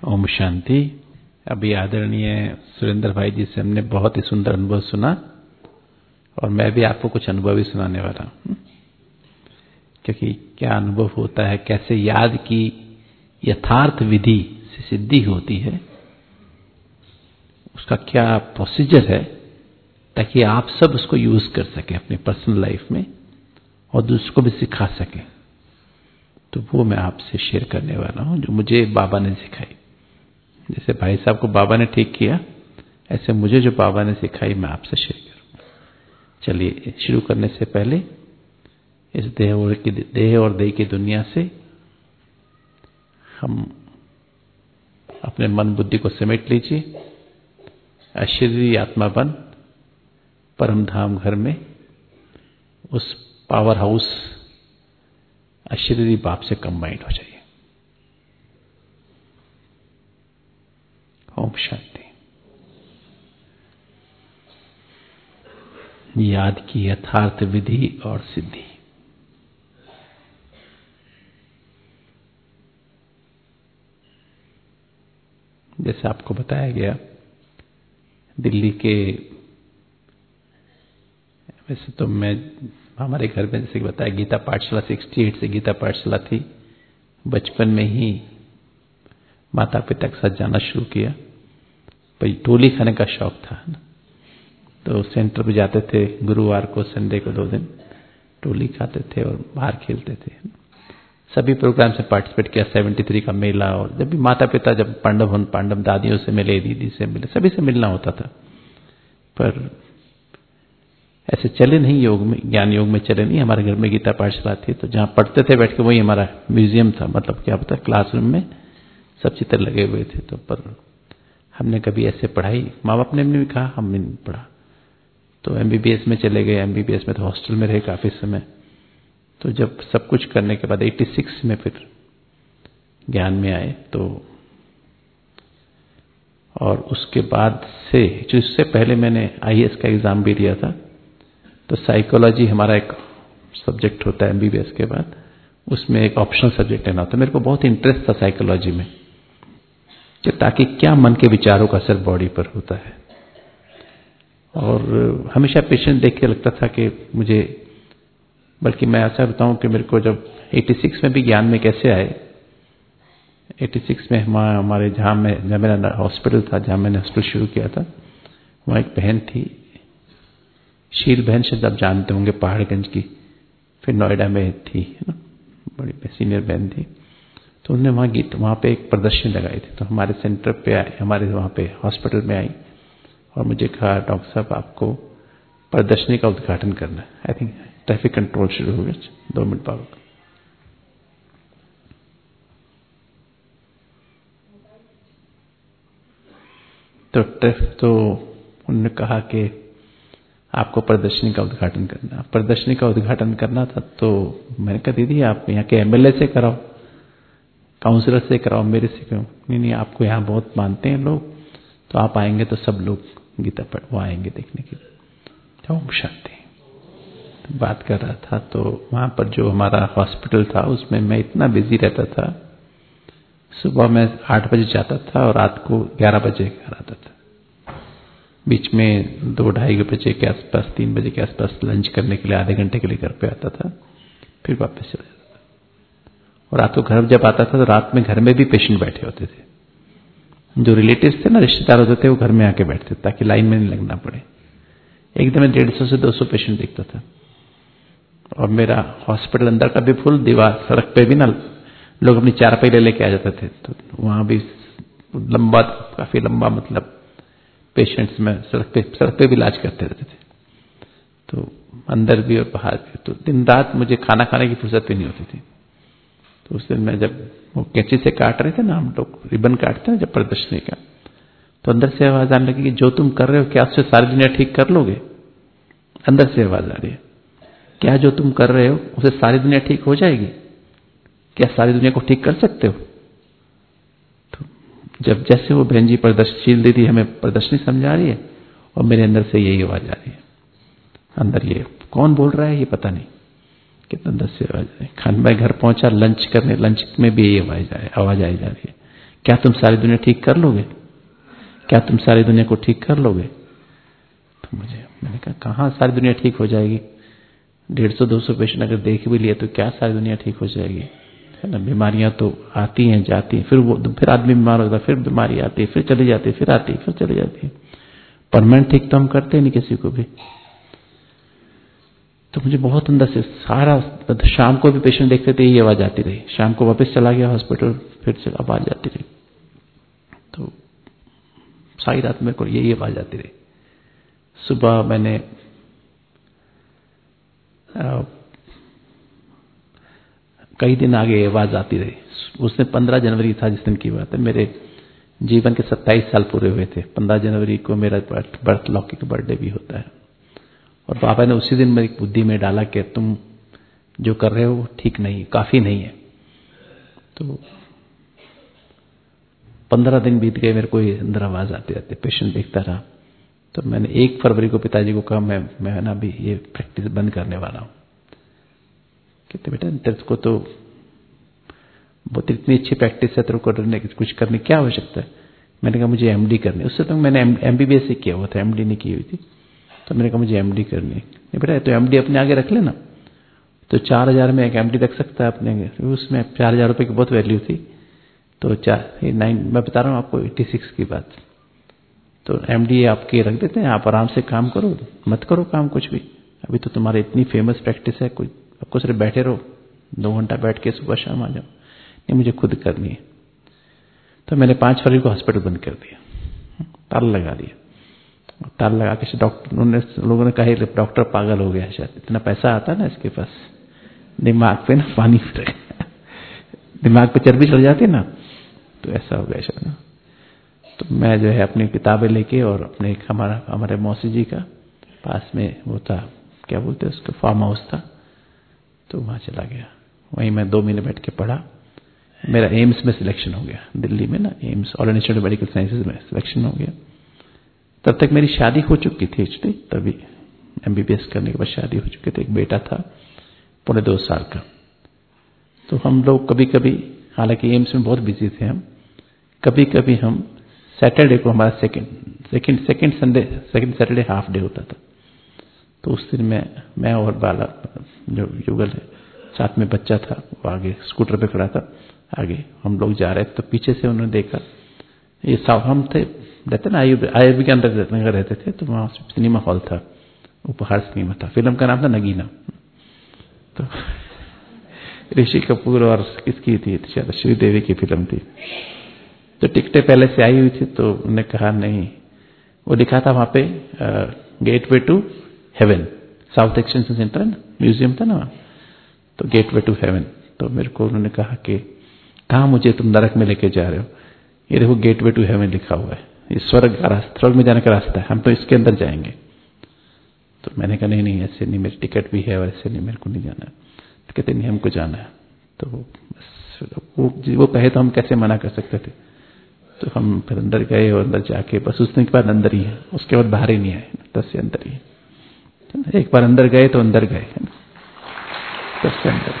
ओम शांति। अभी आदरणीय सुरेंद्र भाई जी से हमने बहुत ही सुंदर अनुभव सुना और मैं भी आपको कुछ अनुभव ही सुनाने वाला हूं, क्योंकि क्या अनुभव होता है, कैसे याद की यथार्थ विधि से सिद्धि होती है, उसका क्या प्रोसीजर है, ताकि आप सब उसको यूज कर सकें अपनी पर्सनल लाइफ में और दूसरों को भी सिखा सकें। तो वो मैं आपसे शेयर करने वाला हूं जो मुझे बाबा ने सिखाई। जैसे भाई साहब को बाबा ने ठीक किया, ऐसे मुझे जो बाबा ने सिखाई मैं आपसे शेयर करूंगा। चलिए शुरू करने से पहले इस देह और देह की दुनिया से हम अपने मन बुद्धि को समेट लीजिए। अशरीरी आत्मा बन परम धाम घर में उस पावर हाउस अशरीरी बाप से कंबाइंड हो जाइए। ओम शांति। याद की यथार्थ विधि और सिद्धि। जैसे आपको बताया गया, दिल्ली के, वैसे तो मैं हमारे घर में जैसे बताया गीता पाठशाला 68 से गीता पाठशाला थी। बचपन में ही माता पिता के साथ जाना शुरू किया। पर टोली खाने का शौक था ना, तो सेंटर पे जाते थे गुरुवार को, संडे को 2 दिन टोली खाते थे और बाहर खेलते थे। सभी प्रोग्राम से पार्टिसिपेट किया। 73 का मेला, और जब भी माता पिता, जब पांडव दादियों से मिले, दीदी से मिले, सभी से मिलना होता था। पर ऐसे चले नहीं योग में, ज्ञान योग में चले नहीं। हमारे घर में गीता पाठशाला थी, तो जहाँ पढ़ते थे बैठ के वही हमारा म्यूजियम था। मतलब क्या पता, क्लासरूम में सब चित्र लगे हुए थे। तो पर हमने कभी ऐसे पढ़ाई, माँ बाप ने भी कहा, हमने नहीं पढ़ा। तो MBBS में चले गए। MBBS में तो हॉस्टल में रहे काफी समय। तो जब सब कुछ करने के बाद 86 में फिर ज्ञान में आए। तो और उसके बाद से, जो इससे पहले मैंने IAS का एग्जाम भी दिया था। तो साइकोलॉजी हमारा एक सब्जेक्ट होता है MBBS के बाद, उसमें एक ऑप्शनल सब्जेक्ट लेना होता है। मेरे को बहुत इंटरेस्ट था साइकोलॉजी में, कि ताकि क्या मन के विचारों का असर बॉडी पर होता है। और हमेशा पेशेंट देख के लगता था कि मुझे, बल्कि मैं ऐसा बताऊं कि मेरे को जब 86 में भी ज्ञान में कैसे आए। 86 में हमारे जब मेरा हॉस्पिटल था, जहां मैंने हॉस्पिटल शुरू किया था, वहां एक बहन थी, शील बहन, शायद आप जानते होंगे, पहाड़गंज की। फिर नोएडा में थी, है ना, बड़ी सीनियर बहन थी। तो उन्होंने वहां पे एक प्रदर्शनी लगाई थी। तो हमारे सेंटर पे आए, हमारे वहां पे हॉस्पिटल में आई और मुझे कहा, डॉक्टर साहब आपको प्रदर्शनी का उद्घाटन करना है। आई थिंक ट्रैफिक कंट्रोल शुरू हो गया। 2 मिनट बाद। तो उन्होंने कहा कि आपको प्रदर्शनी का उद्घाटन करना। प्रदर्शनी का उद्घाटन करना था। तो मैंने कहा, दीदी आप यहाँ के MLA से कराओ, काउंसलर से कराओ, मेरे से क्यों? नहीं, आपको यहाँ बहुत मानते हैं लोग, तो आप आएंगे तो सब लोग गीता पढ़ वो आएंगे देखने के लिए। ओम शांति। तो बात कर रहा था, तो वहां पर जो हमारा हॉस्पिटल था, उसमें मैं इतना बिजी रहता था। सुबह मैं 8 बजे जाता था और रात को 11 बजे घर आता था। बीच में 2-2:30 बजे के आसपास, 3 बजे के आसपास लंच करने के लिए आधे घंटे के लिए घर पे आता था, फिर वापस चला जाता था। और रात को घर जब आता था, तो रात में घर में भी पेशेंट बैठे होते थे। जो रिलेटिव्स थे ना, रिश्तेदार होते थे, वो घर में आके बैठते थे ताकि लाइन में नहीं लगना पड़े। एकदम 150 से 200 पेशेंट देखता था। और मेरा हॉस्पिटल अंदर का भी फुल, दीवार सड़क पे भी ना लोग अपनी चारपाई ले लेके आ जाते थे। तो वहां भी लंबा, काफी लंबा, मतलब पेशेंट्स में सड़क पे भी इलाज करते रहते थे। तो अंदर भी और बाहर भी। तो दिन रात मुझे खाना खाने की फुर्सत भी नहीं होती थी। तो उस दिन मैं जब वो कैंची से काट रहे थे ना, हम लोग रिबन काटते हैं जब प्रदर्शनी का, तो अंदर से आवाज आने लगी कि जो तुम कर रहे हो, क्या उससे सारी दुनिया ठीक कर लोगे? अंदर से आवाज आ रही है, क्या जो तुम कर रहे हो उसे सारी दुनिया ठीक हो जाएगी? क्या सारी दुनिया को ठीक कर सकते हो? तो जब जैसे वो बहन जी प्रदर्शनशील दीदी हमें प्रदर्शनी समझा रही है, और मेरे अंदर से यही आवाज आ रही है। अंदर ये कौन बोल रहा है ये पता नहीं, कितना अंदर से आवाज आ रही है। खान भाई घर पहुंचा लंच करने, लंच में भी यही आवाज आई जा रही है क्या तुम सारी दुनिया ठीक कर लोगे? क्या तुम सारी दुनिया को ठीक कर लोगे? तो मैंने कहा कहाँ सारी दुनिया ठीक हो जाएगी? 150-200 पेशेंट अगर देख भी लिए तो क्या सारी दुनिया ठीक हो जाएगी? है ना, बीमारियां तो आती हैं जाती हैं, फिर आदमी बीमार होता है, फिर बीमारी आती है, फिर चली जाती है, फिर आती है, फिर चली जाती है। परमानेंट ठीक तो हम करते नहीं किसी को भी। तो मुझे बहुत अंदर से सारा, शाम को भी पेशेंट देखते थे यही आवाज आती रही, शाम को वापस चला गया हॉस्पिटल, फिर से आवाज आती रही। तो सारी रात मेरे को यही आवाज आती रही। सुबह मैंने कई दिन आगे आवाज आती रही। उसने 15 जनवरी था जिस दिन की बात है, मेरे जीवन के 27 साल पूरे हुए थे। 15 जनवरी को मेरा बर्थ लौकिक बर्थडे भी होता है। और बाबा ने उसी दिन मेरी बुद्धि में डाला कि तुम जो कर रहे हो ठीक नहीं, काफी नहीं है। तो 15 दिन बीत गए, मेरे को अंदर आवाज आते आते पेशेंट देखता रहा। तो मैंने 1 फरवरी को पिताजी को कहा मैं ना अभी ये प्रैक्टिस बंद करने वाला हूं। कहते बेटा तेरे को तो बहुत इतनी अच्छी प्रैक्टिस है, तेरे को कुछ करने की क्या आवश्यकता है? मैंने कहा मुझे एमडी करनी है। उससे तो मैंने एमबीबीएस ही किया हुआ था, एमडी नहीं की हुई थी। तो मैंने कहा मुझे एमडी करनी है। बेटा तो एमडी अपने आगे रख लेना। तो 4000 में एक एमडी रख सकता है अपने, उसमें 4000 रुपए की बहुत वैल्यू थी। तो मैं बता रहा हूँ आपको 86 की बात। तो एमडी आपके रख देते हैं, आप आराम से काम करो, मत करो काम कुछ भी। अभी तो तुम्हारी इतनी फेमस प्रैक्टिस है, कोई आपको सिर्फ बैठे रहो, 2 घंटा बैठ के सुबह शाम आ जाओ। नहीं मुझे खुद करनी है। तो मैंने 5 फरवरी को हॉस्पिटल बंद कर दिया, ताला लगा दिया। ताला लगा के लोगों ने कहा डॉक्टर पागल हो गया, शायद इतना पैसा आता है ना इसके पास, दिमाग पे ना पानी फिर दिमाग पे चर्बी चढ़ जाती है ना, तो ऐसा हो गया शायद। तो मैं जो है अपनी किताबें लेके और अपने हमारे मौसी जी का पास में वो था, क्या बोलते हैं उसको, फार्म हाउस था, तो वहां चला गया। वहीं मैं 2 महीने बैठ के पढ़ा। मेरा एम्स में सिलेक्शन हो गया, दिल्ली में ना AIIMS, all India institute of medical sciences में सिलेक्शन हो गया। तब तक मेरी शादी हो चुकी थी एक्चुअली, तभी एमबीबीएस करने के बाद शादी हो चुकी थी। एक बेटा था 2.5 साल का। तो हम लोग कभी कभी, हालांकि एम्स में बहुत बिजी थे हम, कभी कभी हम सैटरडे को, हमारा सेकंड सैटरडे हाफ डे होता था। तो उस दिन मैं और बाला जो युगल है, साथ में बच्चा था, वो आगे स्कूटर पे खड़ा था, आगे हम लोग जा रहे थे। तो पीछे से उन्होंने देखा, ये हम थे रहते ना आईआईबी के अंदर रहते थे, तो वहां सिनेमा हॉल था, उपहार सिनेमा था, फिल्म का नाम था नगीना। तो ऋषि कपूर और किसकी थी, श्रीदेवी की फिल्म थी। तो टिकटें पहले से आई हुई थी, तो उन्होंने कहा नहीं, वो लिखा था वहां पे gateway to heaven, south extension centre museum था ना, तो गेटवे टू हेवन। तो मेरे को उन्होंने कहा कि कहाँ मुझे तुम नरक में लेके जा रहे हो? ये देखो गेटवे टू हेवन लिखा हुआ है, ये स्वर्ग में जाने का रास्ता है, हम तो इसके अंदर जाएंगे। तो मैंने कहा नहीं ऐसे नहीं, मेरी टिकट भी है और ऐसे नहीं, मेरे को नहीं जाना है। तो कहते नहीं हमको जाना है। तो वो कहे तो हम कैसे मना कर सकते थे। तो हम फिर अंदर गए और अंदर जाके बस उस दिन के बाद अंदर ही है, उसके बाद बाहर ही नहीं आए, 10 से अंदर ही है। एक बार अंदर गए तो अंदर गए, 10 से अंदर।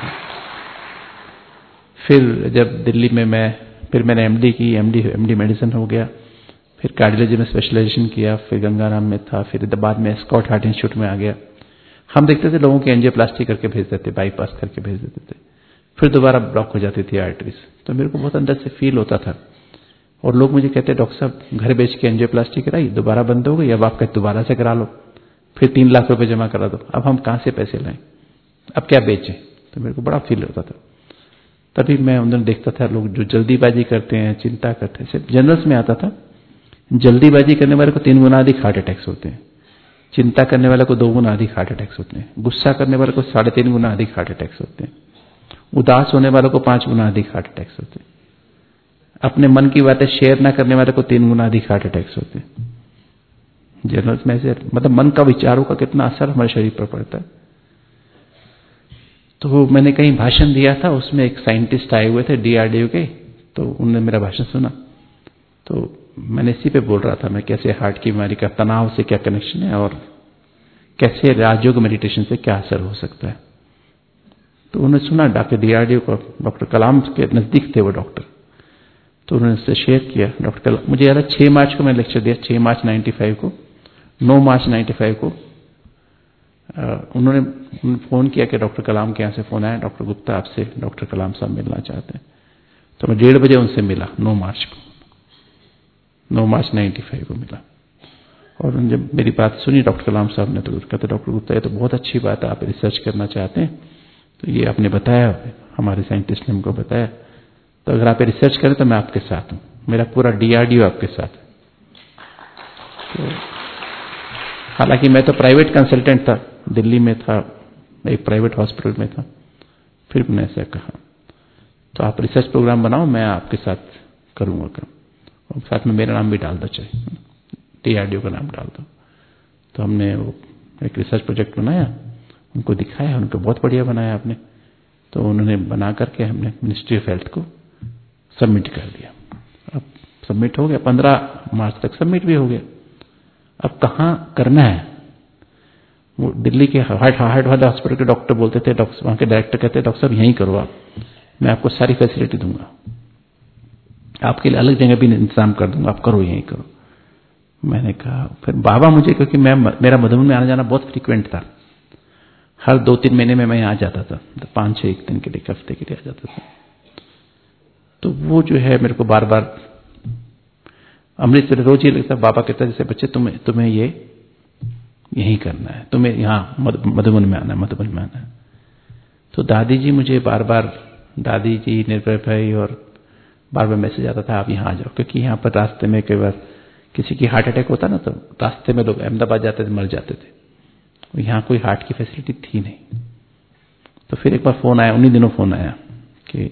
फिर जब दिल्ली में मैंने एमडी की, एमडी मेडिसिन हो गया, फिर कार्डियोलॉजी में स्पेशलाइजेशन किया, फिर गंगाराम में था, फिर बाद में स्कॉट हार्ट इंस्टीट्यूट में आ गया। हम देखते थे लोगों की एंजियोप्लास्टी करके भेज देते, बाईपास करके भेज देते थे, फिर दोबारा ब्लॉक हो जाती थी आर्टरीज। तो मेरे को बहुत अंदर से फील होता था। और लोग मुझे कहते डॉक्टर साहब घर बेच के एंजियोप्लास्टी कराई, दोबारा बंद हो गई, अब आप कहते दोबारा से करा लो, फिर 3 लाख रुपए जमा करा दो, अब हम कहां से पैसे लाएं, अब क्या बेचें? तो मेरे को बड़ा फील होता था। तभी मैं उन दिनों देखता था लोग जो जल्दीबाजी करते हैं, चिंता करते हैं, सिर्फ जनरल्स में आता था, जल्दीबाजी करने वाले को 3 गुना अधिक हार्ट अटैक्स होते हैं, चिंता करने वाले को 2 गुना अधिक हार्ट अटैक्स होते हैं, गुस्सा करने वाले को 3.5 गुना अधिक हार्ट अटैक्स होते हैं, उदास होने वालों को 5 गुना अधिक हार्ट अटैक्स होते हैं, अपने मन की बातें शेयर ना करने वाले को 3 गुना अधिक हार्ट अटैक्स होते हैं। जनरल्स में से मतलब मन का, विचारों का कितना असर हमारे शरीर पर पड़ता है। तो मैंने कहीं भाषण दिया था, उसमें एक साइंटिस्ट आए हुए थे डीआरडीओ के, तो उन्होंने मेरा भाषण सुना। तो मैंने इसी पे बोल रहा था मैं, कैसे हार्ट की बीमारी का तनाव से क्या कनेक्शन है और कैसे राजयोग मेडिटेशन से क्या असर हो सकता है। तो उन्होंने सुना, डॉक्टर डीआरडीओ को, डॉक्टर कलाम के नजदीक थे वो डॉक्टर। तो उन्होंने उससे शेयर किया डॉक्टर कलाम। मुझे याद है 6 मार्च को मैंने लेक्चर दिया, 6 मार्च 95 को। 9 मार्च 95 को उन्होंने फ़ोन किया कि डॉक्टर कलाम के यहाँ से फ़ोन आया, डॉक्टर गुप्ता आपसे डॉक्टर कलाम साहब मिलना चाहते हैं। तो मैं 1:30 बजे उनसे मिला 9 मार्च को, 9 मार्च 95 को मिला। और उन्होंने जब मेरी बात सुनी डॉक्टर कलाम साहब ने, तो कहते डॉक्टर गुप्ता ये तो बहुत अच्छी बात है, आप रिसर्च करना चाहते हैं, तो ये आपने बताया, हमारे साइंटिस्ट ने हमको बताया, तो अगर आप रिसर्च करें तो मैं आपके साथ हूँ, मेरा पूरा DRDO आपके साथ है। तो हालांकि मैं तो प्राइवेट कंसल्टेंट था, दिल्ली में था, एक प्राइवेट हॉस्पिटल में था, फिर भी मैंने ऐसा कहा तो आप रिसर्च प्रोग्राम बनाओ, मैं आपके साथ करूंगा काम, और साथ में मेरा नाम भी डाल दो, चाहिए DRDO का नाम डाल दो। तो हमने वो एक रिसर्च प्रोजेक्ट बनाया, उनको दिखाया, उनको बहुत बढ़िया बनाया आपने। तो उन्होंने बना करके हमने मिनिस्ट्री ऑफ हेल्थ को सबमिट कर दिया। अब सबमिट हो गया, 15 मार्च तक सबमिट भी हो गया। अब कहाँ करना है, वो दिल्ली के हार्ट वाले हॉस्पिटल के डॉक्टर बोलते थे, डॉक्टर वहां के डायरेक्टर कहते डॉक्टर साहब यहीं करो आप, मैं आपको सारी फैसिलिटी दूंगा, आपके लिए अलग जगह भी इंतजाम कर दूंगा, आप करो यहीं करो। मैंने कहा फिर बाबा मुझे, क्योंकि मेरा मधुबन में आना जाना बहुत फ्रीक्वेंट था, हर 2-3 महीने में मैं यहाँ आ जाता था, तो 5-6 एक दिन के लिए, एक हफ्ते के लिए आ जाता था। तो वो जो है मेरे को बार बार अमृतसर रोज ही लगता, बाबा कहता जैसे बच्चे तुम्हें ये यही करना है, तुम्हें यहाँ मधुबन में आना है, मधुबन में आना है। तो दादी जी मुझे बार बार, दादी जी, निर्भय भाई, और बार बार मैसेज आता था आप यहाँ आ जाओ, क्योंकि यहाँ पर रास्ते में कई बार किसी की हार्ट अटैक होता ना, तो रास्ते में लोग अहमदाबाद जाते थे, मर जाते थे। यहाँ कोई हार्ट की फैसिलिटी थी नहीं। तो फिर एक बार फोन आया, उन्हीं दिनों फोन आया कि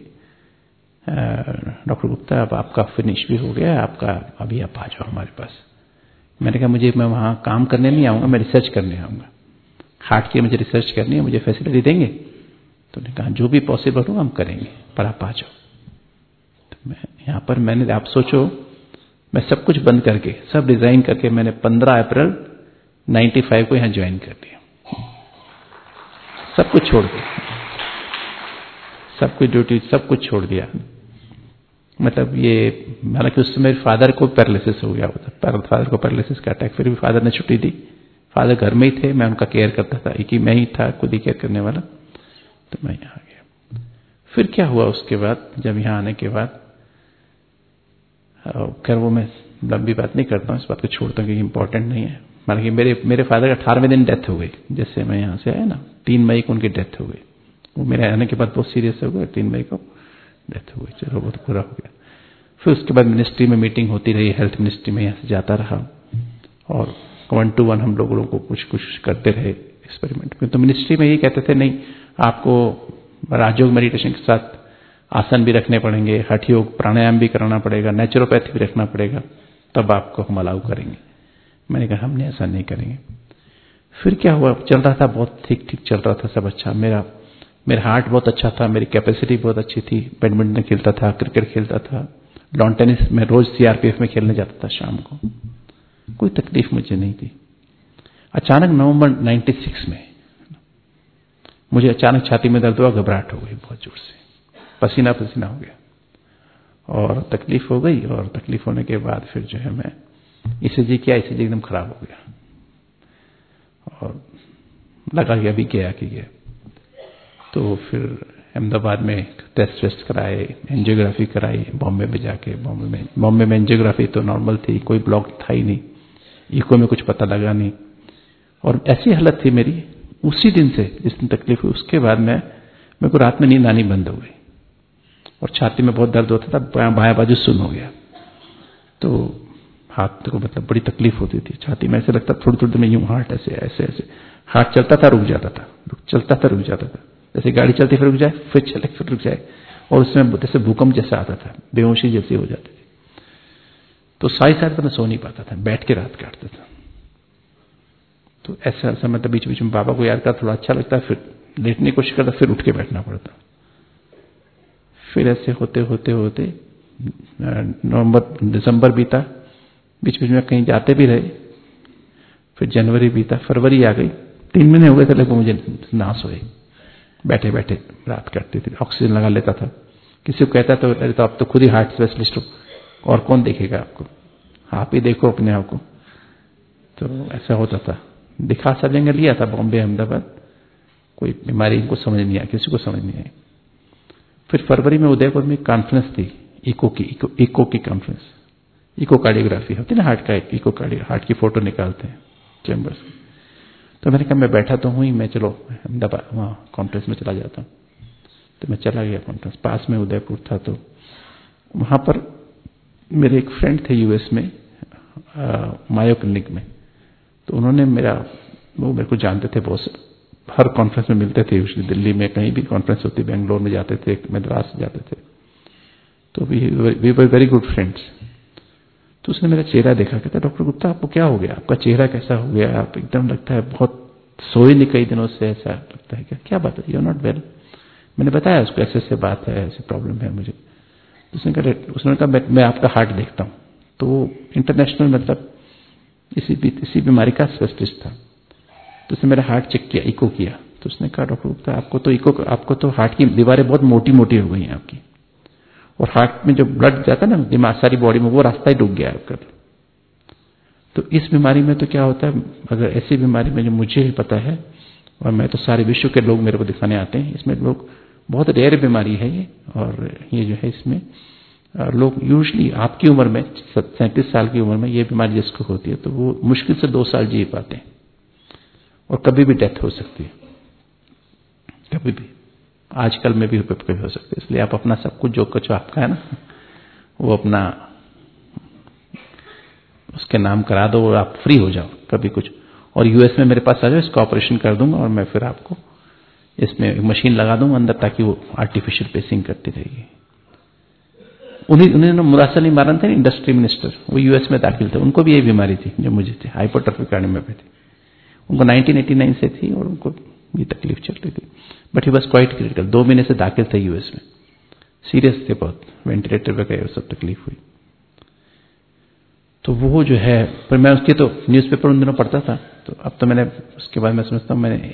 डॉक्टर गुप्ता अब आपका फिनिश भी हो गया, आपका अभी आप आ जाओ हमारे पास। मैंने कहा मैं वहाँ काम करने नहीं आऊँगा, मैं रिसर्च करने आऊँगा, हार्ट की मुझे रिसर्च करनी है, मुझे फैसिलिटी देंगे? तो उन्होंने कहा जो भी पॉसिबल हो हम करेंगे, पर आप आ जाओ। तो मैं यहाँ पर, मैंने, आप सोचो, मैं सब कुछ बंद करके, सब डिजाइन करके, मैंने 15 अप्रैल 95 को यहाँ ज्वाइन कर लिया, सब कुछ छोड़ दिया, सब कुछ ड्यूटी, सब कुछ छोड़ दिया। मतलब ये, हालांकि उस समय फादर को पैरालिसिस हो गया था, फादर को पैरालिसिस का अटैक, फिर भी फादर ने छुट्टी दी, फादर घर में ही थे, मैं उनका केयर करता था, एक ही मैं ही था खुद ही केयर करने वाला। तो मैं यहाँ आ गया। फिर क्या हुआ उसके बाद, जब यहाँ आने के बाद, खैर वो मैं लंबी बात नहीं करता हूँ, इस बात को छोड़ता हूँ क्योंकि इंपॉर्टेंट नहीं है। हालांकि मेरे फादर का 18वें दिन डेथ हो गई, जैसे मैं यहाँ से आया ना, 3 मई को उनकी डेथ हो गई। वो मेरे आने के बाद बहुत सीरियस हो गया, 3 मई को डेथ हो गई, चलो बहुत बुरा हो गया। फिर उसके बाद मिनिस्ट्री में मीटिंग होती रही, हेल्थ मिनिस्ट्री में यहाँ से जाता रहा, और 1 to 1 हम लोगों को कुछ करते रहे एक्सपेरिमेंट। तो मिनिस्ट्री में ये कहते थे नहीं, आपको राजयोग मेडिटेशन के साथ आसन भी रखने पड़ेंगे, हठ योग प्राणायाम भी कराना पड़ेगा, नेचुरोपैथी भी रखना पड़ेगा, तब आपको हम अलाउ करेंगे। मैंने कहा हमने ऐसा नहीं करेंगे। फिर क्या हुआ, चल रहा था, बहुत ठीक ठीक चल रहा था, सब अच्छा, मेरा हार्ट बहुत अच्छा था, मेरी कैपेसिटी बहुत अच्छी थी, बैडमिंटन खेलता था, क्रिकेट खेलता था, लॉन टेनिस में रोज CRPF में खेलने जाता था शाम को, कोई तकलीफ मुझे नहीं थी। अचानक नवंबर 96 में मुझे अचानक छाती में दर्द हुआ, घबराहट हो गई बहुत जोर से, पसीना पसीना हो गया और तकलीफ हो गई। और तकलीफ होने के बाद फिर जो है मैं ECG किया, ECG एकदम खराब हो गया और लगा कि अभी गया कि गया। तो फिर अहमदाबाद में टेस्ट वेस्ट कराए, एंजियोग्राफी कराई, बॉम्बे में जाके, बॉम्बे में एंजियोग्राफी तो नॉर्मल थी, कोई ब्लॉक था ही नहीं, इको में कुछ पता लगा नहीं, और ऐसी हालत थी मेरी उसी दिन से, जिस दिन तकलीफ हुई उसके बाद मेरे को रात में नींद आनी बंद हो गई और छाती में बहुत दर्द होता था, बायां बाजू सुन्न हो गया। तो हाथ को मतलब बड़ी तकलीफ होती थी छाती में, ऐसे लगता थोड़ी थोड़ी देर में यूं हार्ट ऐसे ऐसे ऐसे, हाथ चलता था रुक जाता था, चलता था रुक जाता था, जैसे गाड़ी चलती फिर रुक जाए, फिर चले फिर रुक जाए, और उसमें जैसे भूकंप जैसा आता था, बेहोशी जैसी हो जाती थी। तो सारी सारी मैं सो नहीं पाता था, बैठ के रात काटता था। तो ऐसा समय तो बीच बीच में बाबा को याद कर थोड़ा अच्छा लगता है, फिर लेटने की कोशिश करता, फिर उठ के बैठना पड़ता। फिर ऐसे होते होते होते दिसंबर बीता, बीच बीच में कहीं जाते भी रहे, फिर जनवरी बीता, फरवरी आ गई, 3 महीने हो गए थे लगभग मुझे ना सोए, बैठे बैठे रात काटती थी, ऑक्सीजन लगा लेता था। किसी को कहता तो अब तो खुद ही हार्ट स्पेशलिस्ट हो, और कौन देखेगा आपको, आप ही देखो अपने आप को। तो ऐसा होता था, दिखा सब जगह लिया था, बॉम्बे अहमदाबाद, कोई बीमारी इनको समझ नहीं आई, किसी को समझ नहीं आई। फिर फरवरी में उदयपुर में कॉन्फ्रेंस थी, इको की कॉन्फ्रेंस, इकोकार्डियोग्राफी होती है ना, हार्ट का इकोकार्डियो, हार्ट की फोटो निकालते हैं चैम्बर से। तो मैंने कहा मैं बैठा तो हूँ ही, मैं चलो अहमदाबाद वहाँ कॉन्फ्रेंस में चला जाता हूँ। तो मैं चला गया कॉन्फ्रेंस, पास में उदयपुर था। तो वहाँ पर मेरे एक फ्रेंड थे यूएस में, मायो क्लिनिक में। तो उन्होंने वो मेरे को जानते थे बहुत, हर कॉन्फ्रेंस में मिलते थे, यूजुअली दिल्ली में कहीं भी कॉन्फ्रेंस होती, बेंगलोर में जाते थे, मद्रास जाते थे। तो we were very good friends. तो उसने मेरा चेहरा देखा, कहता डॉक्टर गुप्ता आपको क्या हो गया, आपका चेहरा कैसा हो गया, आप एकदम लगता है बहुत सोए नहीं कई दिनों से, ऐसा लगता है। क्या बात है, यू आर नॉट वेल। मैंने बताया उसको ऐसे ऐसे बात है, ऐसे प्रॉब्लम है मुझे। उसने कहा मैं आपका हार्ट देखता हूँ। तो इंटरनेशनल मतलब इसी बीमारी का स्पेशलिस्ट था। तो उसने मेरा हार्ट चेक किया, इको किया। तो उसने कहा डॉक्टर गुप्ता आपको तो हार्ट की दीवारें बहुत मोटी मोटी हो गई हैं आपकी, और हार्ट में जो ब्लड जाता है ना दिमाग सारी बॉडी में, वो रास्ता ही रुक गया है आपका। तो इस बीमारी में तो क्या होता है, अगर ऐसी बीमारी में जो मुझे पता है, और मैं तो सारे विश्व के लोग मेरे को दिखाने आते हैं, इसमें लोग बहुत रेयर बीमारी है ये। और ये जो है इसमें लोग यूजली आपकी उम्र में 37 साल की उम्र में ये बीमारी जिसको होती है तो वो मुश्किल से 2 साल जी पाते हैं, और कभी भी डेथ हो सकती है, कभी भी, आजकल में भी कभी हो सकती है। इसलिए आप अपना सब कुछ जो कुछ आपका है ना, वो अपना उसके नाम करा दो और आप फ्री हो जाओ कभी कुछ। और यूएस में मेरे पास आ जाओ, इसका ऑपरेशन कर दूंगा और मैं फिर आपको इसमें एक मशीन लगा दूंगा अंदर, ताकि वो आर्टिफिशियल पेसिंग करती रहेगी। उन्होंने मुरासल इमारत थे इंडस्ट्री मिनिस्टर, वो यूएस में दाखिल थे, उनको भी यही बीमारी थी जो मुझे थी, हाइपोट्रोफिक कार्डियोमायोपैथी। उनको 1989 से थी और उनको ये तकलीफ चल रही थी। But he was quite critical, 2 महीने से दाखिल थे यूएस में, सीरियस थे बहुत, वेंटिलेटर पे गए, सब तकलीफ हुई। तो वो जो है, पर मैं उसके तो न्यूज़पेपर उन दिनों पढ़ता था। तो अब तो मैंने उसके बाद मैं समझता हूँ, मैंने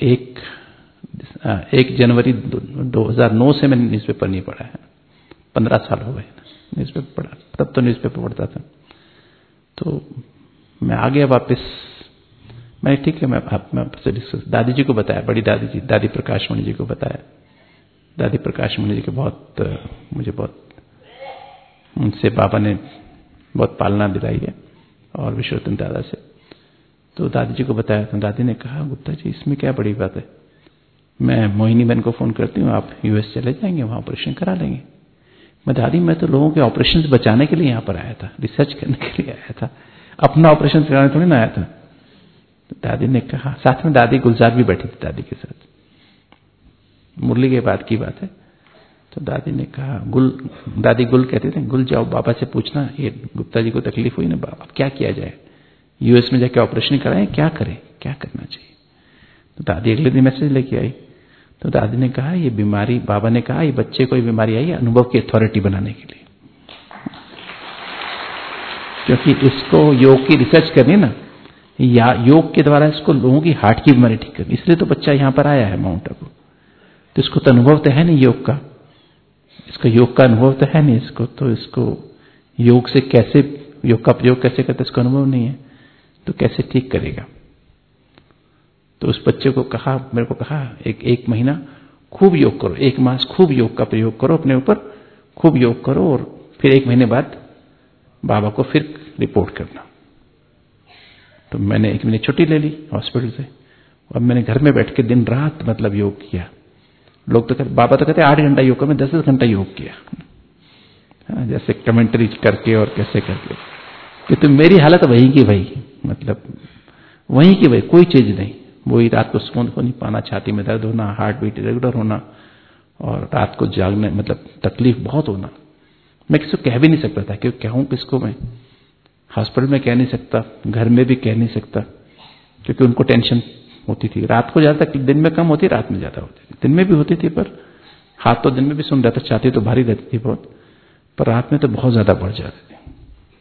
1 जनवरी 2009 से मैंने न्यूज़पेपर नहीं पढ़ा है, 15 साल हो गए न्यूज़पेपर पढ़ा, तब तो न्यूज़पेपर पढ़ता था। तो मैं आ गया वापस, मैं ठीक है, मैं आपसे डिस्कस, दादी जी को बताया, बड़ी दादी जी, दादी प्रकाशमणि जी को बताया। दादी प्रकाशमणि जी के मुझे बहुत उनसे बाबा ने बहुत पालना दिलाई है, और विश्वरतन दादा से। तो दादी जी को बताया, तो दादी ने कहा गुप्ता जी इसमें क्या बड़ी बात है, मैं मोहिनी बहन को फोन करती हूँ, आप यूएस चले जाएंगे, वहां ऑपरेशन करा लेंगे। मैं दादी, मैं तो लोगों के ऑपरेशन बचाने के लिए यहाँ पर आया था, रिसर्च करने के लिए आया था, अपना ऑपरेशन कराने थोड़ी ना आया था। तो दादी ने कहा, साथ में दादी गुलजार भी बैठी थी दादी के साथ, मुरली के बाद की बात है। तो दादी ने कहा, दादी गुल कहते थे, गुल जाओ बाबा से पूछना, ये गुप्ता जी को तकलीफ हुई ना बाबा, क्या किया जाए, यूएस में जाके ऑपरेशन कराएं, क्या करें, क्या करना चाहिए। तो दादी अगले दिन मैसेज लेके आई। तो दादी ने कहा ये बीमारी, बाबा ने कहा ये बच्चे को ये बीमारी आई है अनुभव की अथॉरिटी बनाने के लिए, क्योंकि इसको योग की रिसर्च करनी ना, या योग के द्वारा इसको लोगों की हार्ट की बीमारी ठीक करनी, इसलिए तो बच्चा यहां पर आया है माउंट आबू। तो इसको तो अनुभव तो है नहीं योग का, इसका योग का अनुभव तो है नहीं इसको, तो इसको योग से कैसे, योग का प्रयोग कैसे करते इसको अनुभव नहीं है, तो कैसे ठीक करेगा। तो उस बच्चे को कहा, मेरे को कहा एक महीना खूब योग करो, 1 मास खूब योग का प्रयोग करो अपने ऊपर, खूब योग करो, और फिर 1 महीने बाद बाबा को फिर रिपोर्ट करना। तो मैंने 1 महीने छुट्टी ले ली हॉस्पिटल से, अब मैंने घर में बैठ के दिन रात मतलब योग किया। लोग तो कहते, बाबा तो कहते 8 घंटा योग कर, मैं 10 घंटा योग किया, जैसे कमेंट्री करके और कैसे करके, कि तो मेरी हालत वही की वही, मतलब वही की वही, कोई चीज नहीं। वही रात को सोने को नहीं पाना, छाती में दर्द होना, हार्ट बीट रेगुलर होना, और रात को जागने मतलब तकलीफ बहुत होना। मैं किसी को कह भी नहीं सकता था, क्यों कहूं किसको, मैं हॉस्पिटल में कह नहीं सकता, घर में भी कह नहीं सकता, क्योंकि उनको टेंशन होती थी। रात को ज्यादा, दिन में कम होती, रात में ज्यादा होती थी, दिन में भी होती थी, पर हाथ तो दिन में भी सुन रहा था, छाती तो भारी रहती थी बहुत, पर रात में तो बहुत ज्यादा बढ़ जाती थी।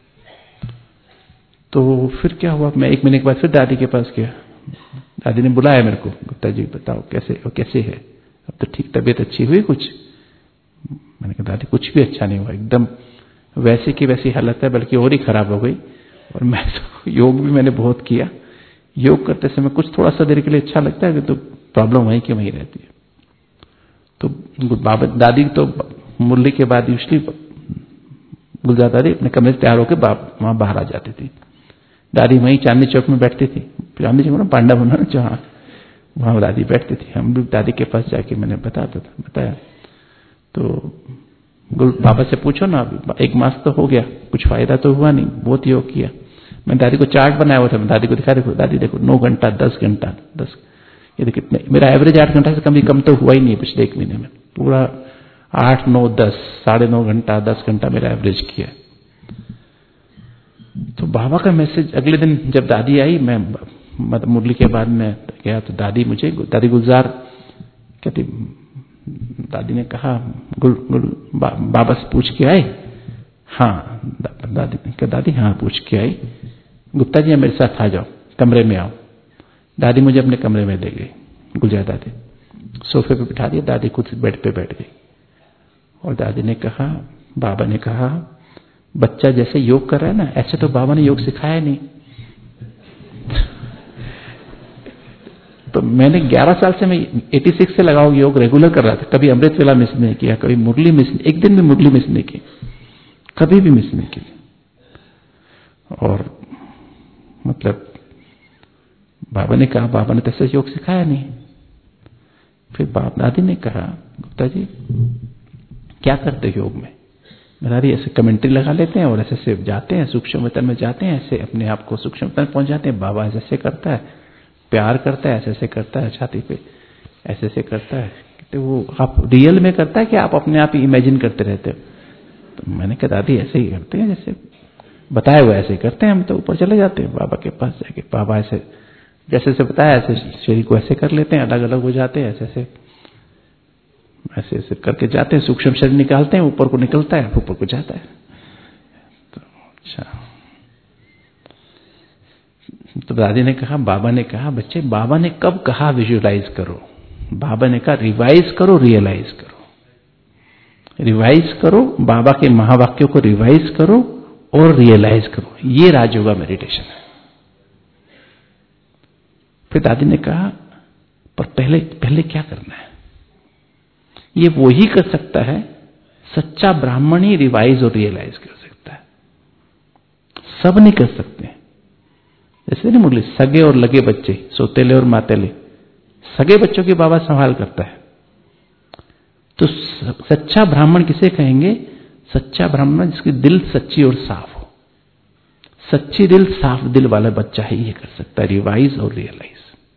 तो फिर क्या हुआ, मैं 1 महीने के बाद फिर दादी के पास गया। दादी ने बुलाया मेरे को, गुप्ता जी बताओ कैसे है, अब तो ठीक, तबीयत अच्छी हुई कुछ। मैंने कहा दादी कुछ भी अच्छा नहीं हुआ, एकदम वैसी की वैसी हालत है, बल्कि और ही खराब हो गई। और मैं तो योग भी मैंने बहुत किया, योग करते समय कुछ थोड़ा सा देर के लिए अच्छा लगता है कि तो प्रॉब्लम वहीं की वहीं रहती है। तो बाबा दादी तो मुरली के बाद यूजली गुलजार दादी अपने कमरे से तैयार होकर वहां बाहर आ जाती थी। दादी वहीं चांदनी चौक में बैठती थी, चांदनी चौक में पांडा बना जहाँ, वहां दादी बैठती थी। हम भी दादी के पास जाके मैंने बताया तो बाबा से पूछो ना, अभी 1 मास तो हो गया, कुछ फायदा तो हुआ नहीं, बहुत योग किया। मैं दादी को चार्ट बनाया हुआ था, मैं दादी को दिखा, देखो दादी देखो 9 घंटा 10 घंटा 10, ये कितने, मेरा एवरेज 8 घंटा से कम तो हुआ ही नहीं पिछले 1 महीने में। पूरा 8, 9, 10, 9.5 घंटा 10 घंटा मेरा एवरेज किया। तो बाबा का मैसेज अगले दिन जब दादी आई, मैं मुरली के बाद में गया तो दादी गुलजार कहती, दादी ने कहा बाबा से पूछ के आए? हाँ। दादी हाँ पूछ के आई। गुप्ता जी मेरे साथ आ जाओ, कमरे में आओ। दादी मुझे अपने कमरे में ले गई, गुलजार दादी सोफे पे बिठा दिया, दादी खुद बेड पे बैठ गई। और दादी ने कहा, बाबा ने कहा, बच्चा जैसे योग कर रहा है ना, ऐसे तो बाबा ने योग सिखाया नहीं। तो मैंने 11 साल से, मैं 86 से लगाओ योग रेगुलर कर रहा था, कभी अमृत वेला मिस नहीं किया, कभी मुरली मिस, एक दिन भी मुरली मिस नहीं की, कभी भी मिस नहीं की। और मतलब बाबा ने कहा, बाबा ने तैसे योग सिखाया नहीं। फिर बाप दादी ने कहा, गुप्ता जी क्या करते योग में? दादी ऐसे कमेंट्री लगा लेते हैं और ऐसे जाते हैं, सूक्ष्म वतन में जाते हैं, ऐसे अपने आप को सूक्ष्म वतन पहुंच जाते हैं। बाबा ऐसे करता है, प्यार करता है, ऐसे करता है, छाती पे ऐसे करता है। तो वो आप रियल में करता है कि आप अपने आप ही इमेजिन करते रहते हो? तो मैंने कहा दादी ऐसे ही करते हैं, जैसे बताया हुआ ऐसे ही करते हैं हम। तो ऊपर चले जाते हैं बाबा के पास जाके, बाबा ऐसे जैसे बताया ऐसे शरीर को ऐसे कर लेते हैं, अलग अलग हो जाते हैं, ऐसे करके जाते हैं, सूक्ष्म शरीर निकालते हैं, ऊपर को निकलता है, ऊपर को जाता है। तो अच्छा, तो दादी ने कहा, बाबा ने कहा, बच्चे बाबा ने कब कहा विजुअलाइज करो? बाबा ने कहा रिवाइज करो, रियलाइज करो। रिवाइज करो, बाबा के महावाक्यों को रिवाइज करो और रियलाइज करो, ये राजयोगा मेडिटेशन है। फिर दादी ने कहा, पर पहले क्या करना है? ये वो ही कर सकता है, सच्चा ब्राह्मण ही रिवाइज और रियलाइज कर सकता है, सब नहीं कर सकते। जैसे नहीं मुरली, सगे और लगे बच्चे, सोतेले और मातेले, सगे बच्चों की बाबा संभाल करता है। तो सच्चा ब्राह्मण किसे कहेंगे? सच्चा ब्राह्मण जिसकी दिल सच्ची और साफ हो। सच्ची दिल, साफ दिल वाला बच्चा ही ये कर सकता है, रिवाइज और रियलाइज।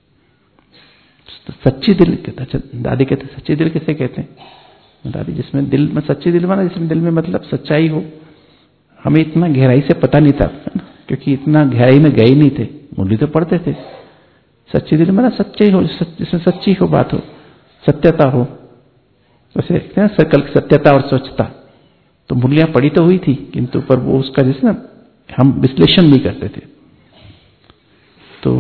तो सच्ची दिल कहता, दादी कहते सच्ची दिल किसे कहते हैं? दादी जिसमें दिल में सच्ची दिल माना, जिसमें दिल में मतलब सच्चाई हो। हमें इतना गहराई से पता नहीं था, क्योंकि इतना गहराई में गए नहीं थे, मुरली तो पढ़ते थे। सच्ची दिल माना सच्चाई हो, जिसमें सच्ची हो बात हो, सत्यता हो। वैसे सकल सत्यता और स्वच्छता, तो मुरलियां पढ़ी तो हुई थी, किंतु पर वो उसका जैसे ना हम विश्लेषण नहीं करते थे। तो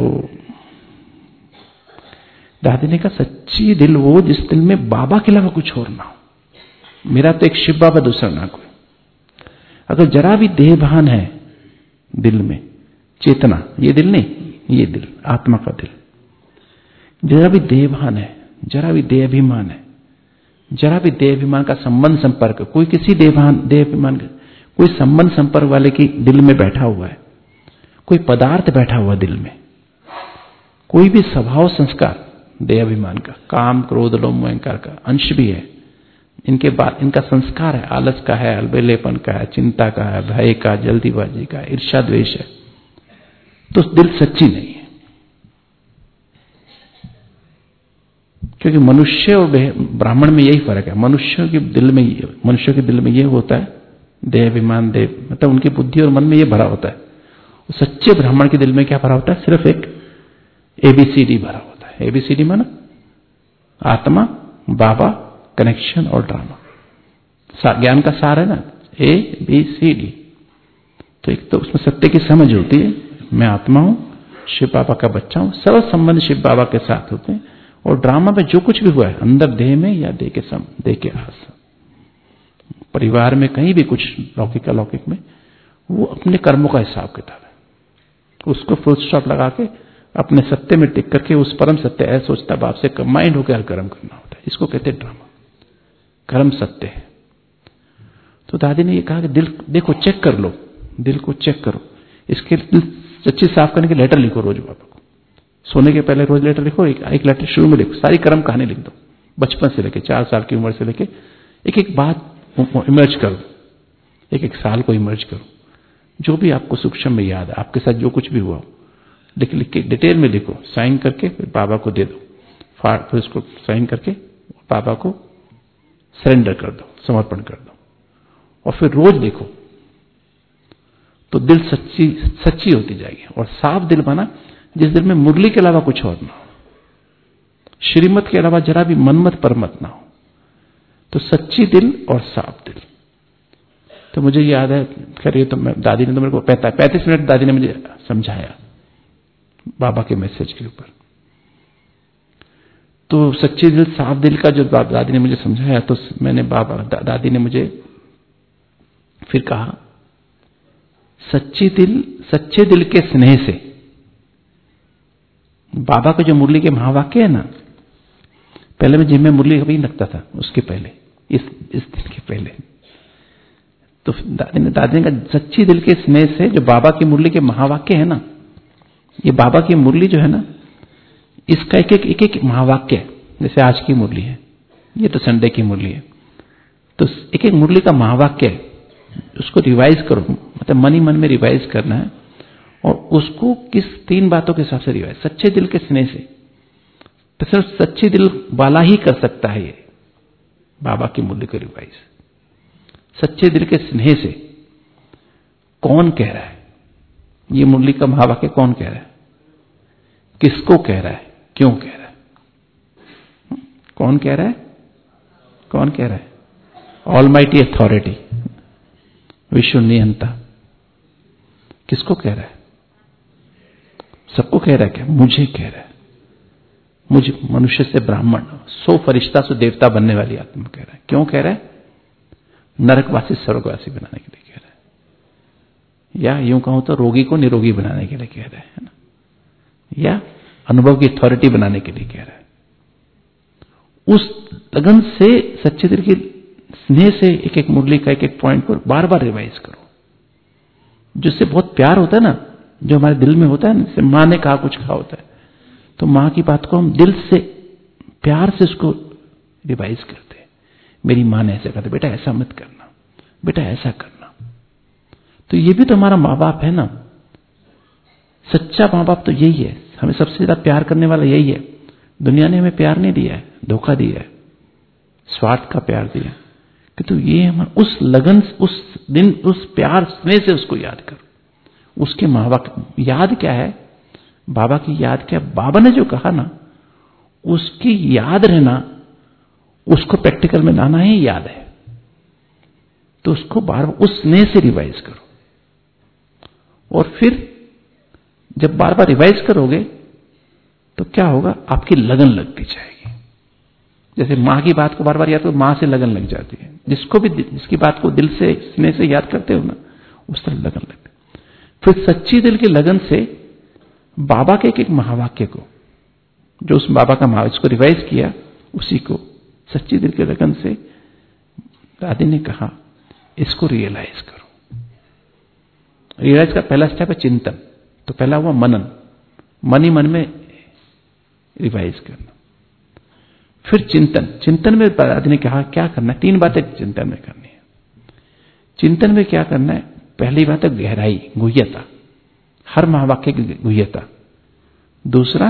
दादी ने कहा, सच्ची दिल वो जिस दिल में बाबा के अलावा कुछ और ना हो। मेरा तो एक शिव बाबा, दूसरा ना कोई। अगर जरा भी देह भान है दिल में, चेतना, ये दिल नहीं, ये दिल आत्मा का दिल, जरा भी देह भान है, जरा भी देह अभिमान है, जरा भी देह अभिमान का संबंध संपर्क, कोई किसी देह अभिमान का कोई संबंध संपर्क वाले की दिल में बैठा हुआ है, कोई पदार्थ बैठा हुआ दिल में, कोई भी स्वभाव संस्कार देह अभिमान का, काम क्रोध लोभ मोह अहंकार का अंश भी है, इनके बाद इनका संस्कार है, आलस का है, अलबेलेपन का है, चिंता का है, भय का, जल्दीबाजी का, ईर्ष्या द्वेष है, तो दिल सच्ची नहीं है। क्योंकि मनुष्य और ब्राह्मण में यही फर्क है। मनुष्यों के दिल में ये होता है देह अभिमान, देह मतलब उनकी बुद्धि और मन में ये भरा होता है। सच्चे ब्राह्मण के दिल में क्या भरा होता है? सिर्फ एक ABCD भरा होता है। ABCD माना आत्मा, बाबा, कनेक्शन और ड्रामा। ज्ञान का सार है ना, ABCD। तो एक तो उसमें सत्य की समझ होती है, मैं आत्मा हूं, शिव बाबा का बच्चा हूं, सब संबंध शिव बाबा के साथ होते हैं। और ड्रामा में जो कुछ भी हुआ है अंदर देह में या देह के आस, परिवार में कहीं भी कुछ लौकिक अलौकिक में, वो अपने कर्मों का हिसाब किताब है। उसको फुल स्टॉप लगा के अपने सत्य में टिक करके उस परम सत्य ऐसा सोचता बाप से कंबाइंड होकर हर कर्म करना होता है। इसको कहते हैं ड्रामा। कर्म सत्य है। तो दादी ने ये कहा कि दिल देखो, चेक कर लो, दिल को चेक करो। इसके दिल सच्ची साफ करने के लेटर लिखो रोज बाबा को। सोने के पहले रोज लेटर लिखो, एक लेटर शुरू में लिखो, सारी कर्म कहानी लिख दो, बचपन से लेके 4 साल की उम्र से लेके एक एक बात इमर्ज करो, एक एक साल को इमर्ज करो, जो भी आपको सूक्ष्म में याद है, आपके साथ जो कुछ भी हुआ लिख के डिटेल में लिखो, साइन करके फिर बाबा को दे दो, फिर उसको साइन करके बाबा को सरेंडर कर दो, समर्पण कर दो, और फिर रोज देखो तो दिल सच्ची होती जाएगी। और साफ दिल बना, जिस दिल में मुरली के अलावा कुछ और ना हो, श्रीमत के अलावा जरा भी मनमत परमत ना हो, तो सच्ची दिल और साफ दिल। तो मुझे याद है, खैर ये तो दादी ने तो मेरे को 35 मिनट दादी ने मुझे समझाया बाबा के मैसेज के ऊपर। तो सच्ची दिल साफ दिल का जो दादी ने मुझे समझाया, तो मैंने दादी ने मुझे फिर कहा, सच्चे दिल के स्नेह से, बाबा का जो मुरली के महावाक्य है ना, पहले मैं जिम में मुरली कभी नहीं लगता था, उसके पहले इस दिन के पहले, तो दादी ने कहा सच्ची दिल के स्नेह से जो बाबा की मुरली के महावाक्य है ना, ये बाबा की मुरली जो है ना, इसका एक एक महावाक्य है। जैसे आज की मुरली है, ये तो संडे की मुरली है, तो एक एक मुरली का महावाक्य है, उसको रिवाइज करो, मतलब मन ही मन में रिवाइज करना है। और उसको किस 3 बातों के हिसाब से रिवाइज, सच्चे दिल के स्नेह से, तो सिर्फ सच्चे दिल वाला ही कर सकता है ये बाबा की मुरली को रिवाइज। सच्चे दिल के स्नेह से कौन कह रहा है, ये मुरली का महावाक्य कौन कह रहा है, किसको कह रहा है, क्यों कह रहा है, कौन कह रहा है, कौन कह रहा है? ऑलमाइटी अथॉरिटी, विश्व नियंता, किसको कह रहा है? सबको कह रहा है क्या? मुझे कह रहा है। मुझे मनुष्य से ब्राह्मण, 100 फरिश्ता से देवता बनने वाली आत्मा कह रहा है। क्यों कह रहा है? नरकवासी स्वर्गवासी बनाने के लिए कह रहा है, या यूं कहूं तो रोगी को निरोगी बनाने के लिए कह रहा है ना, या अनुभव की अथॉरिटी बनाने के लिए कह रहा है। उस लगन से, सच्चे दिल की स्नेह से एक एक मुरली का एक एक पॉइंट पर बार बार रिवाइज करो, जिससे बहुत प्यार होता है ना, जो हमारे दिल में होता है ना। जैसे माँ ने कहा कुछ कहा होता है, तो माँ की बात को हम दिल से प्यार से उसको रिवाइज करते हैं। मेरी माँ ने ऐसा कहा था, बेटा ऐसा मत करना, बेटा ऐसा करना। तो ये भी तो हमारा माँ बाप है ना, सच्चा माँ बाप तो यही है, हमें सबसे ज्यादा प्यार करने वाला यही है। दुनिया ने हमें प्यार नहीं दिया है, धोखा दिया है, स्वार्थ का प्यार दिया। कि तो ये हम उस लगन, उस दिन, उस प्यार स्नेह से उसको याद करो। उसके माँ बाप याद क्या है, बाबा की याद क्या, बाबा ने जो कहा ना, उसकी याद रहना, उसको प्रैक्टिकल में लाना ही याद है। तो उसको बार बार उस स्नेह से रिवाइज करो। और फिर जब बार बार रिवाइज करोगे तो क्या होगा, आपकी लगन लगती जाएगी। जैसे माँ की बात को बार बार याद करो, माँ से लगन लग जाती है। जिसको भी, जिसकी बात को दिल से स्नेह से याद करते हो ना, उस तरह लगन लगती है। फिर सच्ची दिल की लगन से बाबा के एक एक महावाक्य को, जो उस बाबा का महावाक्य, इसको रिवाइज किया, उसी को सच्ची दिल की लगन से दादी ने कहा, इसको रियलाइज करो। रियलाइज का पहला स्टेप है चिंतन। तो पहला हुआ मनन, मन ही मन में रिवाइज करना। फिर चिंतन, चिंतन में दादी ने कहा क्या करना है, 3 बातें चिंतन में करनी है। चिंतन में क्या करना है, पहली बात है गहराई, गुह्यता, हर महावाक्य की गुह्यता। दूसरा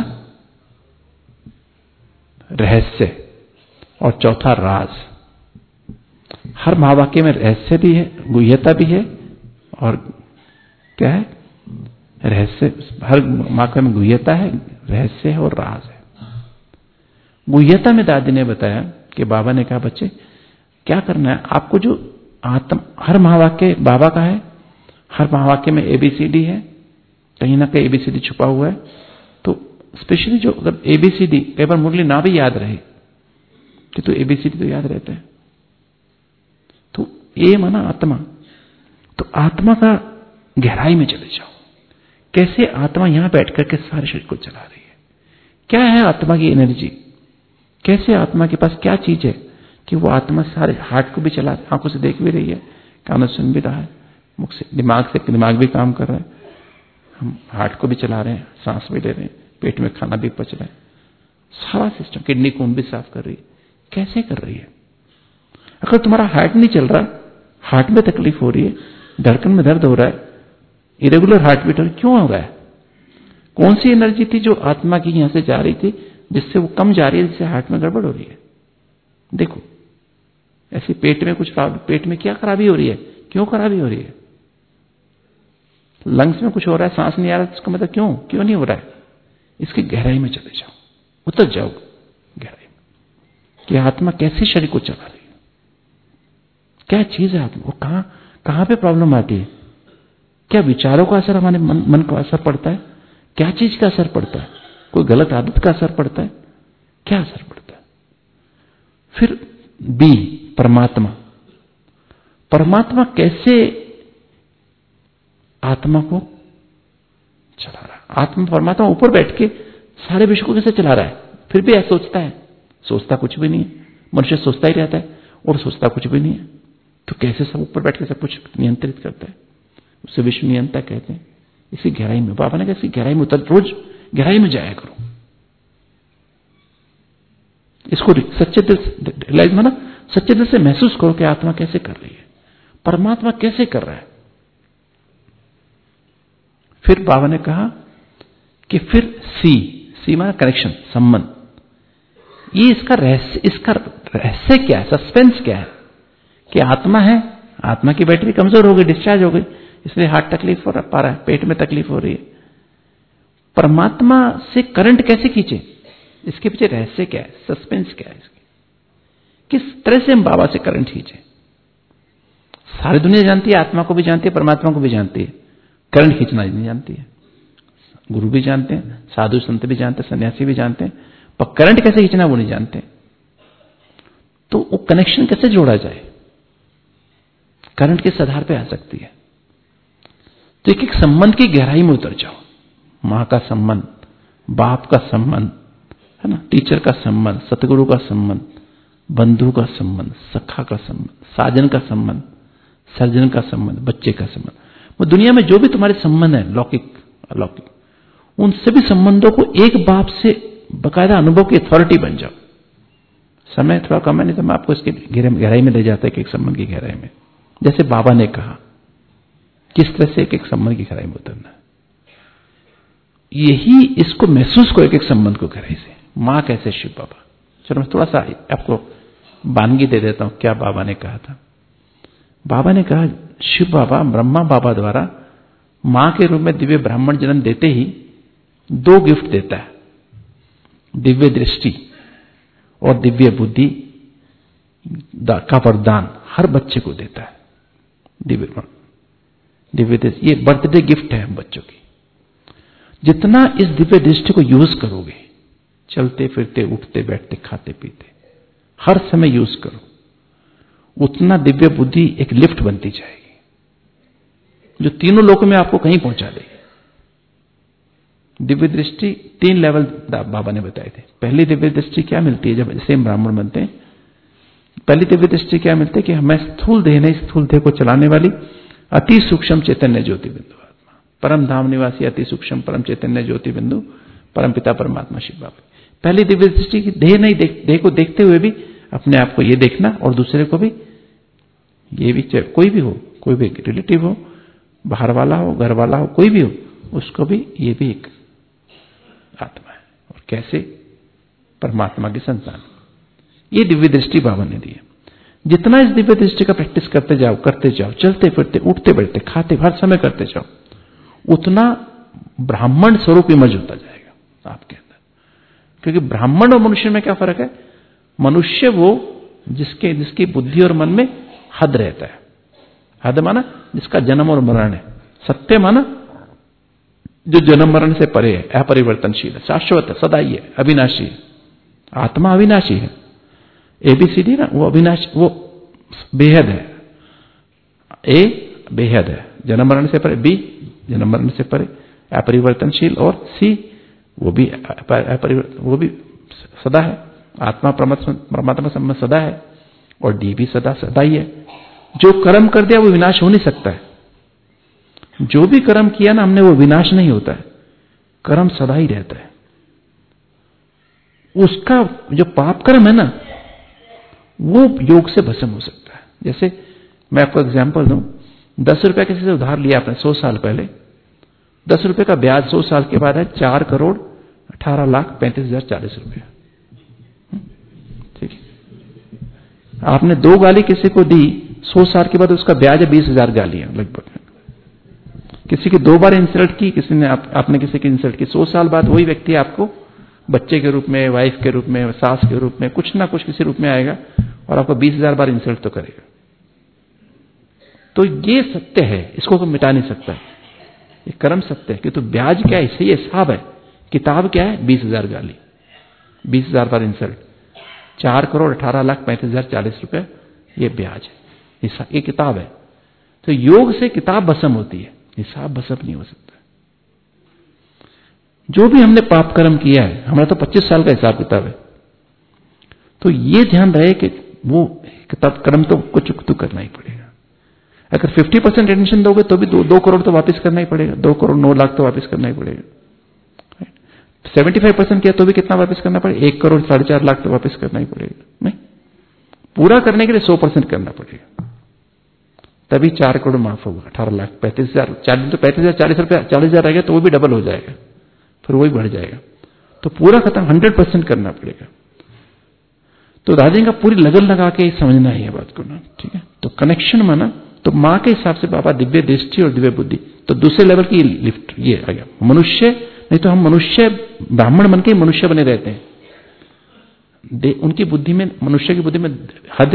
रहस्य, और चौथा राज। हर महावाक्य में रहस्य भी है, गुह्यता भी है, और क्या है, रहस्य। हर महावाक्य में गुह्यता है, रहस्य है और राज है। गुह्यता में दादी ने बताया कि बाबा ने कहा, बच्चे क्या करना है आपको, जो आत्म, हर महावाक्य बाबा का है, हर महावाक्य में ABCD है, कहीं ना कहीं ABCD छुपा हुआ है। तो स्पेशली जो अगर ABCD कई बार मुरली ना भी याद रहे, तो ABCD तो याद रहता है। तो ए माना आत्मा। तो आत्मा का गहराई में चले जाओ, कैसे आत्मा यहां बैठ करके सारे शरीर को चला रही है, क्या है आत्मा की एनर्जी, कैसे आत्मा के पास क्या चीज है कि वो आत्मा सारे हार्ट को भी चला, आंखों से देख भी रही है, कानों से सुन भी रहा है, मुख से दिमाग भी काम कर रहा है, हम हार्ट को भी चला रहे हैं, सांस भी ले रहे हैं, पेट में खाना भी पच रहा है, सारा सिस्टम, किडनी खून भी साफ कर रही है। कैसे कर रही है? अगर तुम्हारा हार्ट नहीं चल रहा, हार्ट में तकलीफ हो रही है, धड़कन में दर्द हो रहा है, इरेगुलर हार्ट बीट क्यों हो रहा है? कौन सी एनर्जी थी जो आत्मा की यहां से जा रही थी जिससे वो कम जा रही है, जिससे हार्ट में गड़बड़ हो रही है? देखो, ऐसे पेट में पेट में क्या खराबी हो रही है, क्यों खराबी हो रही है? लंग्स में कुछ हो रहा है, सांस नहीं आ रहा, इसका मतलब क्यों नहीं हो रहा है? इसकी गहराई में चले जाओ, उतर जाओ गहराई में कि आत्मा कैसे शरीर को चला रही है, क्या चीज है आत्मा, वो कहां पे प्रॉब्लम आती है, क्या विचारों का असर हमारे मन को असर पड़ता है, क्या चीज का असर पड़ता है, कोई गलत आदत का असर पड़ता है, क्या असर पड़ता है? फिर बी, परमात्मा कैसे आत्मा को चला रहा है? परमात्मा ऊपर बैठ के सारे विश्व को कैसे चला रहा है? फिर भी ऐसा सोचता है, सोचता कुछ भी नहीं है, मनुष्य सोचता ही रहता है और सोचता कुछ भी नहीं है, तो कैसे सब ऊपर बैठ के सब कुछ नियंत्रित करता है? उसे विश्व नियंता कहते हैं। इसी गहराई में बाबा ने कहा, इसी गहराई में उतर, रोज गहराई में जाया करो, इसको सच्चे दिल से रियलाइज माना, सच्चे दिल से महसूस करो कि आत्मा कैसे कर रही है, परमात्मा कैसे कर रहा है। फिर बाबा ने कहा कि फिर सी माना कनेक्शन, संबंध, ये इसका रहस्य क्या है, सस्पेंस क्या है कि आत्मा है, आत्मा की बैटरी कमजोर हो गई, डिस्चार्ज हो गई, इसलिए हार्ट तकलीफ हो पा रहा है, पेट में तकलीफ हो रही है। परमात्मा से करंट कैसे खींचे, इसके पीछे रहस्य क्या है, सस्पेंस क्या है इसकी, किस तरह से हम बाबा से करंट खींचे? सारी दुनिया जानती है, आत्मा को भी जानती है, परमात्मा को भी जानती है, करंट खींचना नहीं जानती है। गुरु भी जानते हैं, साधु संत भी जानते हैं, सन्यासी भी जानते हैं, पर करंट कैसे खींचना वो नहीं जानते। तो वो कनेक्शन कैसे जोड़ा जाए, करंट किस आधार पे आ सकती है? तो एक संबंध की गहराई में उतर जाओ, मां का संबंध, बाप का संबंध है ना, टीचर का संबंध, सतगुरु का संबंध, बंधु का संबंध, सखा का संबंध, साजन का संबंध, सर्जन का संबंध, बच्चे का संबंध, वो दुनिया में जो भी तुम्हारे संबंध है, लौकिक अलौकिक, उन सभी संबंधों को एक बाप से बकायदा अनुभव की अथॉरिटी बन जाओ। समय थोड़ा कम है, नहीं तो मैं आपको इसकी गहराई में ले जाता है कि एक संबंध की गहराई में, जैसे बाबा ने कहा किस तरह से एक संबंध की गहराई में उतरना है, यही इसको महसूस करो, एक संबंध को गहराई से। मां कैसे, शिव बाबा। चलो मैं थोड़ा सा आपको वानगी दे देता हूं, क्या बाबा ने कहा था। बाबा ने कहा, शिव बाबा ब्रह्मा बाबा द्वारा मां के रूप में दिव्य ब्राह्मण जन्म देते ही 2 गिफ्ट देता है, दिव्य दृष्टि और दिव्य बुद्धि का वरदान हर बच्चे को देता है। दिव्य दृष्टि ये बर्थडे गिफ्ट है हम बच्चों की। जितना इस दिव्य दृष्टि को यूज करोगे, चलते फिरते, उठते बैठते, खाते पीते, हर समय यूज करो, उतना दिव्य बुद्धि एक लिफ्ट बनती जाएगी जो तीनों लोकों में आपको कहीं पहुंचा देगी। दिव्य दृष्टि 3 लेवल बाबा ने बताए थे। पहली दिव्य दृष्टि क्या मिलती है, जब जैसे हम ब्राह्मण बनते हैं, पहली दिव्य दृष्टि क्या मिलती है कि हमें स्थूल देह नहीं, स्थूल देह को चलाने वाली अति सूक्ष्म चैतन्य ज्योति बिंदु आत्मा, परम धाम निवासी अति सूक्ष्म परम चैतन्य ज्योति बिंदु परम पिता परमात्मा शिव बाबा। पहली दिव्य दृष्टि की देह नहीं, देह को देखते हुए भी अपने आप को ये देखना और दूसरे को भी, ये भी कोई भी हो, कोई भी रिलेटिव हो, बाहर वाला हो, घर वाला हो, कोई भी हो, उसको भी, ये भी एक आत्मा है और कैसे परमात्मा की संतान। ये दिव्य दृष्टि बाबा ने दी है। जितना इस दिव्य दृष्टि का प्रैक्टिस करते जाओ, चलते फिरते, उठते बैठते, खाते, हर समय करते जाओ, उतना ब्राह्मण स्वरूप इमर्ज होता जाएगा आपके अंदर। क्योंकि ब्राह्मण और मनुष्य में क्या फर्क है? मनुष्य वो जिसकी बुद्धि और मन में हद रहता है। हद माना जिसका जन्म और मरण है। सत्य माना जो जन्म मरण से परे है, अपरिवर्तनशील है, शाश्वत है, सदा ही है, अविनाशी है। आत्मा अविनाशी है। एबीसीडी ना, वो अविनाशी, वो बेहद है, ए बेहद है, जन्म मरण से परे, बी जन्म मरण से परे, अपरिवर्तनशील, और सी वो भी सदा है, आत्मा परमात्मा संबंध सदा है, और डी भी सदा ही है। जो कर्म कर दिया वो विनाश हो नहीं सकता है। जो भी कर्म किया ना हमने वो विनाश नहीं होता है, कर्म सदा ही रहता है। उसका जो पाप कर्म है ना वो योग से भस्म हो सकता है। जैसे मैं आपको एग्जांपल दूं, 10 रुपया किसी से उधार लिया आपने 100 साल पहले, 10 रुपए का ब्याज 100 साल के बाद है 4,18,35,040 रुपया। ठीक है, आपने 2 गाली किसी को दी, 100 साल के बाद उसका ब्याज है 20,000 गालियां लगभग। किसी की 2 बार इंसल्ट की, किसी ने आपने किसी की इंसल्ट की, 100 साल बाद वही व्यक्ति आपको बच्चे के रूप में, वाइफ के रूप में, सास के रूप में, कुछ ना कुछ किसी रूप में आएगा और आपको 20,000 बार इंसल्ट तो करेगा। तो ये सत्य है, इसको कोई मिटा नहीं सकता है, ये कर्म सत्य है। कि तो ब्याज क्या है, सही हिसाब है, किताब क्या है, 20,000 गाली, 20,000 बार इंसल्ट, 4,18,35,040 रुपए ये ब्याज है, ये किताब है। तो योग से किताब भस्म होती है, हिसाब भस्म नहीं हो सकता। जो भी हमने पाप कर्म किया है, हमारा तो 25 साल का हिसाब किताब है। तो ये ध्यान रहे कि वो किताब कर्म तो कुछ तो करना ही पड़ेगा। अगर 50% टेंशन दोगे तो भी 2 करोड़ तो वापस करना ही पड़ेगा, 2 करोड़ 9 लाख तो वापस करना ही पड़ेगा। 75% किया तो भी कितना वापस करना पड़ेगा, 1 करोड़ 4.5 लाख तो वापस करना ही पड़ेगा। नहीं, पूरा करने के लिए 100% करना पड़ेगा, तभी 4 करोड़ माफ होगा, 18,35,000, 40,000 रहेगा तो वो भी डबल हो जाएगा, फिर वही बढ़ जाएगा। तो पूरा खत्म 100% करना पड़ेगा। तो दादी का पूरी लगन लगा के समझना है ये बात को ना, ठीक है। तो कनेक्शन माना, तो मां के हिसाब से बाबा दिव्य दृष्टि और दिव्य बुद्धि, तो दूसरे लेवल की लिफ्ट ये आ गया। मनुष्य नहीं तो हम मनुष्य ब्राह्मण बन के मनुष्य बने रहते हैं। उनकी बुद्धि में, मनुष्य की बुद्धि में हद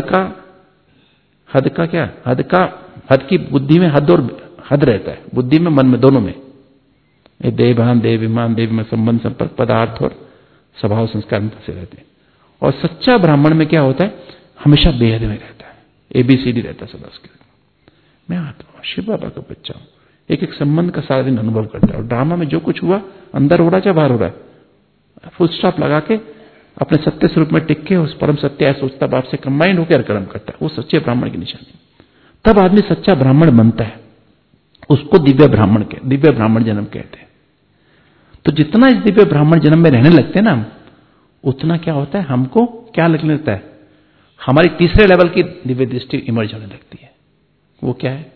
की बुद्धि में हद रहता है, बुद्धि में, मन में, दोनों में। ये देवभान, देवाभिमान, देव में संबंध, संपर्क, पदार्थ और स्वभाव संस्कार में फंसे रहते हैं। और सच्चा ब्राह्मण में क्या होता है, हमेशा बेहद में रहता है, ABCD रहता है सदा उसके। मैं आत्मा शिव बाबा का बच्चा हूं, एक संबंध का सारा दिन अनुभव करता है। और ड्रामा में जो कुछ हुआ, अंदर हो रहा है चाहे बाहर हो रहा है, फुल स्टॉप लगा के अपने सत्य स्वरूप में टिक के उस परम सत्य है सोचता बाप से कंबाइंड होकर कर्म करता है। वो सच्चे ब्राह्मण की निशानी। तब आदमी सच्चा ब्राह्मण बनता है, उसको दिव्य ब्राह्मण जन्म कहते हैं। तो जितना इस दिव्य ब्राह्मण जन्म में रहने लगते हैं ना, उतना क्या होता है, हमको क्या लगने लगता है, हमारी तीसरे लेवल की दिव्य दृष्टि इमर्ज होने लगती है। वो क्या है,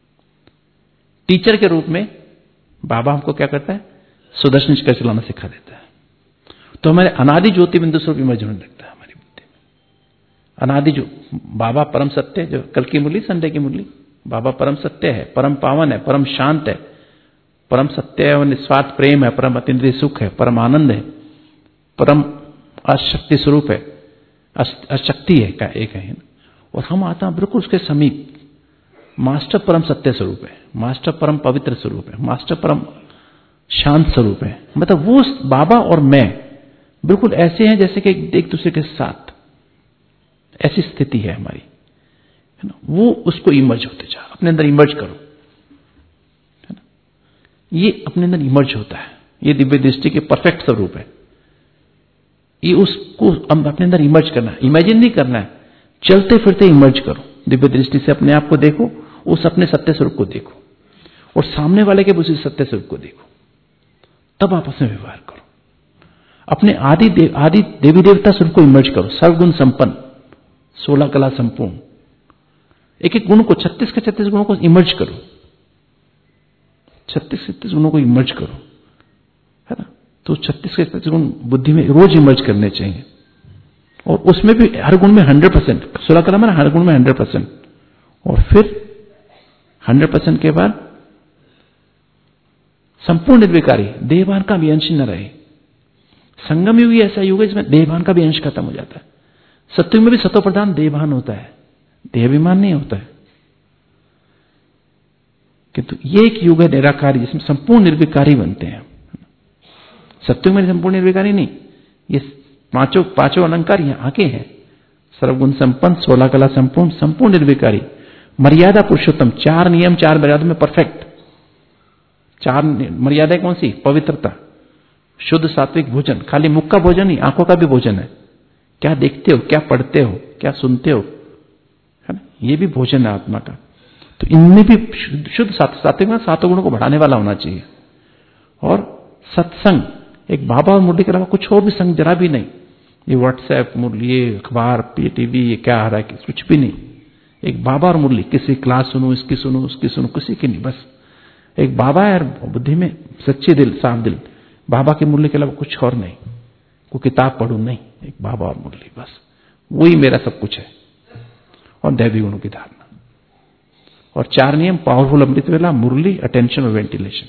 टीचर के रूप में बाबा हमको क्या करता है, सुदर्शन चक्र चलाना सिखा देता है। तो हमारे अनादि ज्योति बिंदु स्वरूप इमर्ज होने लगता है हमारी बुद्धि में। अनादि जो बाबा परम सत्य, जो कल की मुरली, संडे की मुरली, बाबा परम सत्य है, परम पावन है, परम शांत है, परम सत्य और निस्वार्थ प्रेम है, परम अतीन्द्रिय सुख है, परम आनंद है, परम अशक्ति स्वरूप है, अशक्ति है का एक है। और हम आत्मा बिल्कुल उसके समीप मास्टर परम सत्य स्वरूप है, मास्टर परम पवित्र स्वरूप है, मास्टर परम शांत स्वरूप है। मतलब वो बाबा और मैं बिल्कुल ऐसे हैं जैसे कि एक दूसरे के साथ, ऐसी स्थिति है हमारी, है ना। वो उसको इमर्ज होते जा, अपने अंदर इमर्ज करो, है ना। ये अपने अंदर इमर्ज होता है, ये दिव्य दृष्टि के परफेक्ट स्वरूप है। ये उसको अपने अंदर इमर्ज करना है, इमेजिन नहीं करना है, चलते फिरते इमर्ज करो। दिव्य दृष्टि से अपने आप को देखो, उस अपने सत्य स्वरूप को देखो, और सामने वाले के उसी सत्य स्वरूप को देखो, तब आपस में व्यवहार करो। अपने आदि देवी देवता स्वरूप को इमर्ज करो, सर्वगुण संपन्न, 16 कला संपूर्ण। एक एक गुण को, 36 के 36 गुणों को इमर्ज करो, 36 गुणों को इमर्ज करो, है ना। तो 36 के 36 गुण बुद्धि में रोज इमर्ज करने चाहिए। और उसमें भी हर गुण में 100%, 16 कला में हर गुण में 100%। और फिर 100% के बाद संपूर्ण निर्विकारी, देहभान का भी अंश न रहे। संगम युग ही ऐसा युग है जिसमें देहभान का भी अंश खत्म हो जाता है। सत्युग में भी सतो प्रधान देहभान होता है, देहाभिमान नहीं होता है। किंतु ये एक युग है निराकारी, जिसमें संपूर्ण निर्विकारी बनते हैं। सत्युग में संपूर्ण निर्विकारी नहीं, ये पांचों अलंकार यहां आके हैं। सर्वगुण संपन्न, 16 कला संपूर्ण, संपूर्ण निर्विकारी, मर्यादा पुरुषोत्तम, 4 नियम 4 मर्यादा में परफेक्ट। 4 मर्यादाएं कौन सी? पवित्रता, शुद्ध सात्विक भोजन, खाली मुख का भोजन नहीं, आंखों का भी भोजन है। क्या देखते हो, क्या पढ़ते हो, क्या सुनते हो, है ना, ये भी भोजन है आत्मा का। तो इनमें भी शुद्ध सात्विक में 7 गुणों को बढ़ाने वाला होना चाहिए। और सत्संग, एक बाबा और मुरली के अलावा कुछ और भी संग जरा भी नहीं। ये व्हाट्सएप, मुरली, ये अखबार, टीवी, ये क्या आ रहा है, कुछ भी नहीं। एक बाबा और मुरली, किसी क्लास सुनो, इसकी सुनो, उसकी सुनो, किसी की नहीं, बस एक बाबा है और बुद्धि में सच्चे दिल, साफ दिल, बाबा की मुरली के अलावा कुछ और नहीं। कोई किताब पढ़ू नहीं, एक बाबा और मुरली, बस वही मेरा सब कुछ है। और दैवी गुणों की धारणा। और 4 नियम, पावरफुल अमृत वेला, मुरली, अटेंशन और वेंटिलेशन।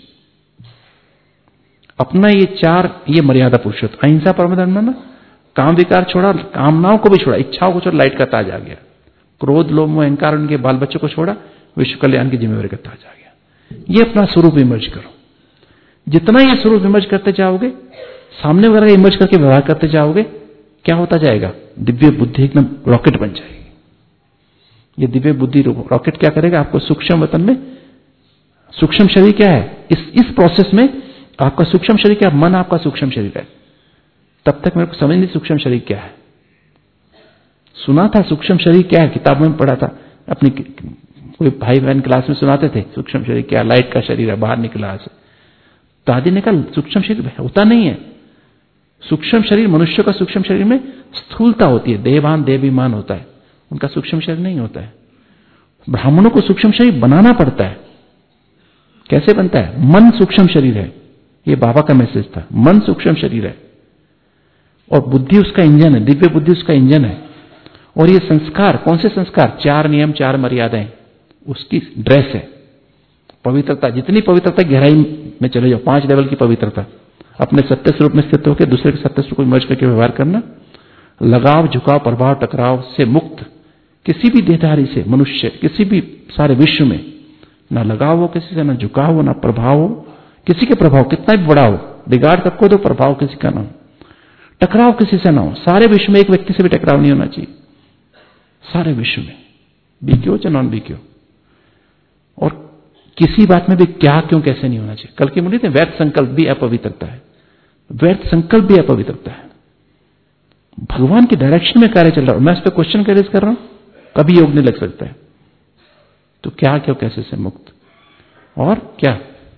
अपना ये 4 ये मर्यादा पुरुषोत्तम। अहिंसा परम धर्म ना, काम विकार छोड़ा, कामनाओं को भी छोड़ा, इच्छाओं को छोड़ा, लाइट का ताज आ गया। क्रोध, लोभ, मोह, अहंकार, उनके बाल बच्चों को छोड़ा, विश्व कल्याण की जिम्मेवारी का ताज आ गया। ये अपना स्वरूप इमर्ज करो। जितना ये स्वरूप इमर्ज करते जाओगे, सामने वगैरह इमर्ज करके व्यवहार करते जाओगे, क्या होता जाएगा? दिव्य बुद्धि एकदम रॉकेट बन जाएगी। ये दिव्य बुद्धि रॉकेट क्या करेगा? आपको सूक्ष्म वतन में, सूक्ष्म शरीर क्या है? इस प्रोसेस में आपका सूक्ष्म शरीर क्या? मन आपका सूक्ष्म शरीर है। तब तक मेरे को समझ नहीं सूक्ष्म शरीर क्या है। सुना था सूक्ष्म शरीर क्या है, किताबों में पढ़ा था, अपनी कोई भाई बहन क्लास में सुनाते थे सूक्ष्म शरीर क्या, लाइट का शरीर है, बाहर निकला से। दादी ने कहा सूक्ष्म शरीर होता नहीं है। सूक्ष्म शरीर, मनुष्य का सूक्ष्म शरीर में स्थूलता होती है, देहभान देहाभिमान होता है, उनका सूक्ष्म शरीर नहीं होता है। ब्राह्मणों को सूक्ष्म शरीर बनाना पड़ता है। कैसे बनता है? मन सूक्ष्म शरीर है। ये बाबा का मैसेज था, मन सूक्ष्म शरीर है और बुद्धि उसका इंजन है, दिव्य बुद्धि उसका इंजन है। और ये संस्कार, कौन से संस्कार? 4 नियम 4 मर्यादाएं, उसकी ड्रेस है। पवित्रता, जितनी पवित्रता गहराई में चले जाओ, 5 लेवल की पवित्रता, अपने सत्य स्वरूप में स्थित होकर दूसरे के सत्य स्वरूप को मर्ज करके व्यवहार करना, लगाव, झुकाव, प्रभाव, टकराव से मुक्त, किसी भी देहधारी से, मनुष्य, किसी भी सारे विश्व में ना लगाव हो किसी से, ना झुकाव हो, ना प्रभाव हो, किसी के प्रभाव कितना भी बड़ा हो, बिगाड़ सबको दो, प्रभाव किसी का ना हो, टकराव किसी से ना हो। सारे विश्व में एक व्यक्ति से भी टकराव नहीं होना चाहिए, सारे विश्व में, बीक्यो चाहे नॉन बीक्यो। और किसी बात में भी क्या क्यों कैसे नहीं होना चाहिए। कल की मुरली थे, व्यर्थ संकल्प भी अपवित्रता है, व्यर्थ संकल्प भी अपवित्रता है। भगवान की डायरेक्शन में कार्य चल रहा है, मैं इस पर क्वेश्चन रेज कर रहा हूं, कभी योग नहीं लग सकता है। तो क्या क्यों कैसे से मुक्त, और क्या,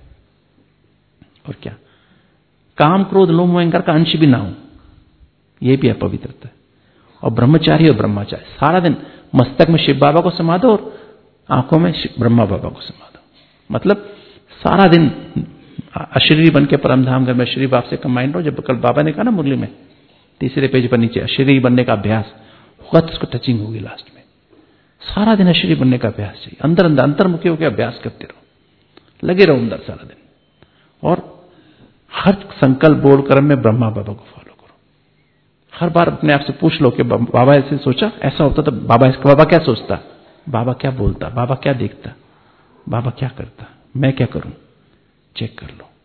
और क्या, काम क्रोध लोभ मोह अहंकार का अंश भी ना हो, यह भी अपवित्रता है। और ब्रह्मचारी और ब्रह्मचारी, सारा दिन मस्तक में शिव बाबा को समा दो और आंखों में ब्रह्मा बाबा को समा दो। मतलब सारा दिन अशरीरी बन के परम धाम घर में श्री बाप से कंबाइंड रहो। जब कल बाबा ने कहा ना मुरली में, 3 पेज पर नीचे, अशरीरी बनने का अभ्यास होगा तो उसको टचिंग होगी लास्ट में। सारा दिन अशरीरी बनने का अभ्यास चाहिए, अंदर अंदर अंतर्मुखी होकर अभ्यास करते रहो, लगे रहो अंदर सारा दिन। और हर संकल्प बोल कर्म में ब्रह्मा बाबा को फॉलो करो। हर बार अपने आप से पूछ लो कि बाबा ऐसे सोचा, ऐसा होता तो बाबा क्या सोचता, बाबा क्या बोलता, बाबा क्या देखता, बाबा क्या करता, मैं क्या करूं, चेक कर लो।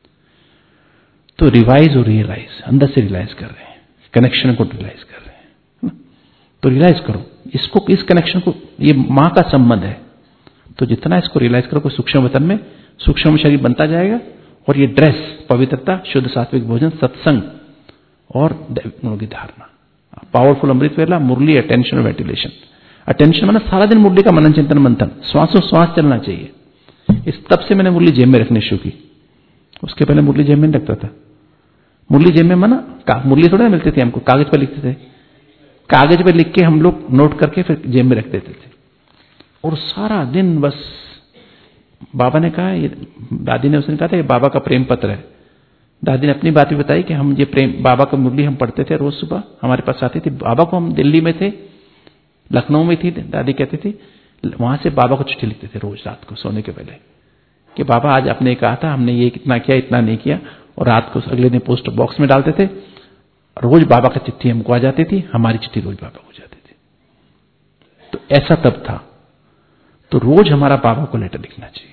तो रिवाइज और रियलाइज, अंदर से रियलाइज कर रहे हैं, कनेक्शन को रियलाइज कर रहे हैं। तो रियलाइज करो इसको, इस कनेक्शन को, ये मां का संबंध है। तो जितना इसको रियलाइज करो, सूक्ष्म वतन में सूक्ष्म शरीर बनता जाएगा। और ये ड्रेस, पवित्रता, शुद्ध सात्विक भोजन, सत्संग और गुणों की धारणा, पावरफुल अमृत वेला, मुरली, अटेंशन और वेंटिलेशन। अटेंशन माना सारा दिन मुरली का मनन चिंतन मंथन, श्वासों श्वास चलना चाहिए। इस तब से मैंने मुरली जेब में रखनी शुरू की, उसके पहले मुरली जेब में नहीं रखता था। मुरली जेब में माना मुरली थोड़ा मिलती थी हमको, कागज पर लिखते थे, कागज पर लिख के हम लोग नोट करके फिर जेब में रख देते थे। और सारा दिन बस, बाबा ने कहा, ये दादी ने उसने कहा था ये बाबा का प्रेम पत्र है। दादी ने अपनी बात भी बताई कि हम ये प्रेम, बाबा का मुरली हम पढ़ते थे रोज सुबह, हमारे पास आती थी। बाबा को, हम दिल्ली में थे, लखनऊ में थी, दादी कहती थी, वहां से बाबा को चिट्ठी लिखते थे रोज रात को सोने के पहले कि बाबा आज आपने कहा था, हमने ये कितना किया, इतना नहीं किया। और रात को अगले दिन पोस्ट बॉक्स में डालते थे। रोज बाबा की चिट्ठी हमको आ जाती थी, हमारी चिट्ठी रोज बाबा को जाती थी। तो ऐसा तब था। तो रोज हमारा बाबा को लेटर लिखना चाहिए।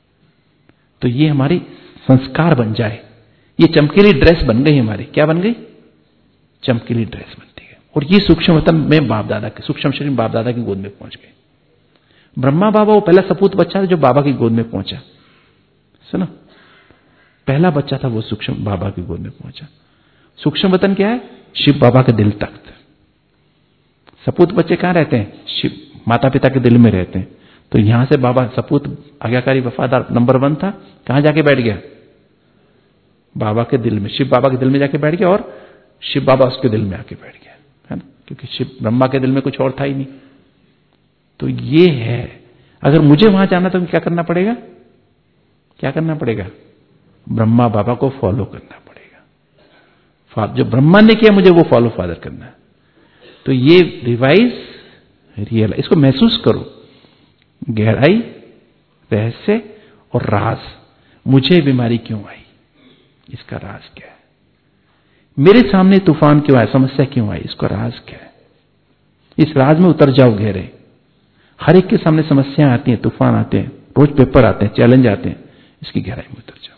तो ये हमारी संस्कार बन जाए। ये चमकीली ड्रेस बन गई हमारी, क्या बन गई? चमकीली ड्रेस बनती है। और ये सूक्ष्म वतन में बाप दादा के, सूक्ष्म शरीर बाप दादा की गोद में पहुंच गए। ब्रह्मा बाबा वो पहला सपूत बच्चा था जो बाबा की गोद में पहुंचा, सुनो, पहला बच्चा था वो सूक्ष्म बाबा की गोद में पहुंचा। सूक्ष्म वतन क्या है? शिव बाबा के दिल तक। सपूत बच्चे कहां रहते हैं? शिव माता पिता के दिल में रहते हैं। तो यहां से बाबा सपूत आज्ञाकारी वफादार नंबर 1 था, कहां जाके बैठ गया? बाबा के दिल में, शिव बाबा के दिल में जाके बैठ गया, और शिव बाबा उसके दिल में आके बैठ गया, है ना, क्योंकि शिव ब्रह्मा के दिल में कुछ और था ही नहीं। तो ये है, अगर मुझे वहां जाना तो क्या करना पड़ेगा? क्या करना पड़ेगा? ब्रह्मा बाबा को फॉलो करना पड़ेगा। जो ब्रह्मा ने किया मुझे वो फॉलो फादर करना है। तो ये रिवाइज रियल, इसको महसूस करो, गहराई, रहस्य और राज। मुझे बीमारी क्यों आई, इसका राज क्या है? मेरे सामने तूफान क्यों आया, समस्या क्यों आई, इसका राज क्या है? इस राज में उतर जाओ गहरे। हर एक के सामने समस्याएं आती हैं, तूफान आते हैं, रोज पेपर आते हैं, चैलेंज आते हैं, इसकी गहराई में उतर जाओ।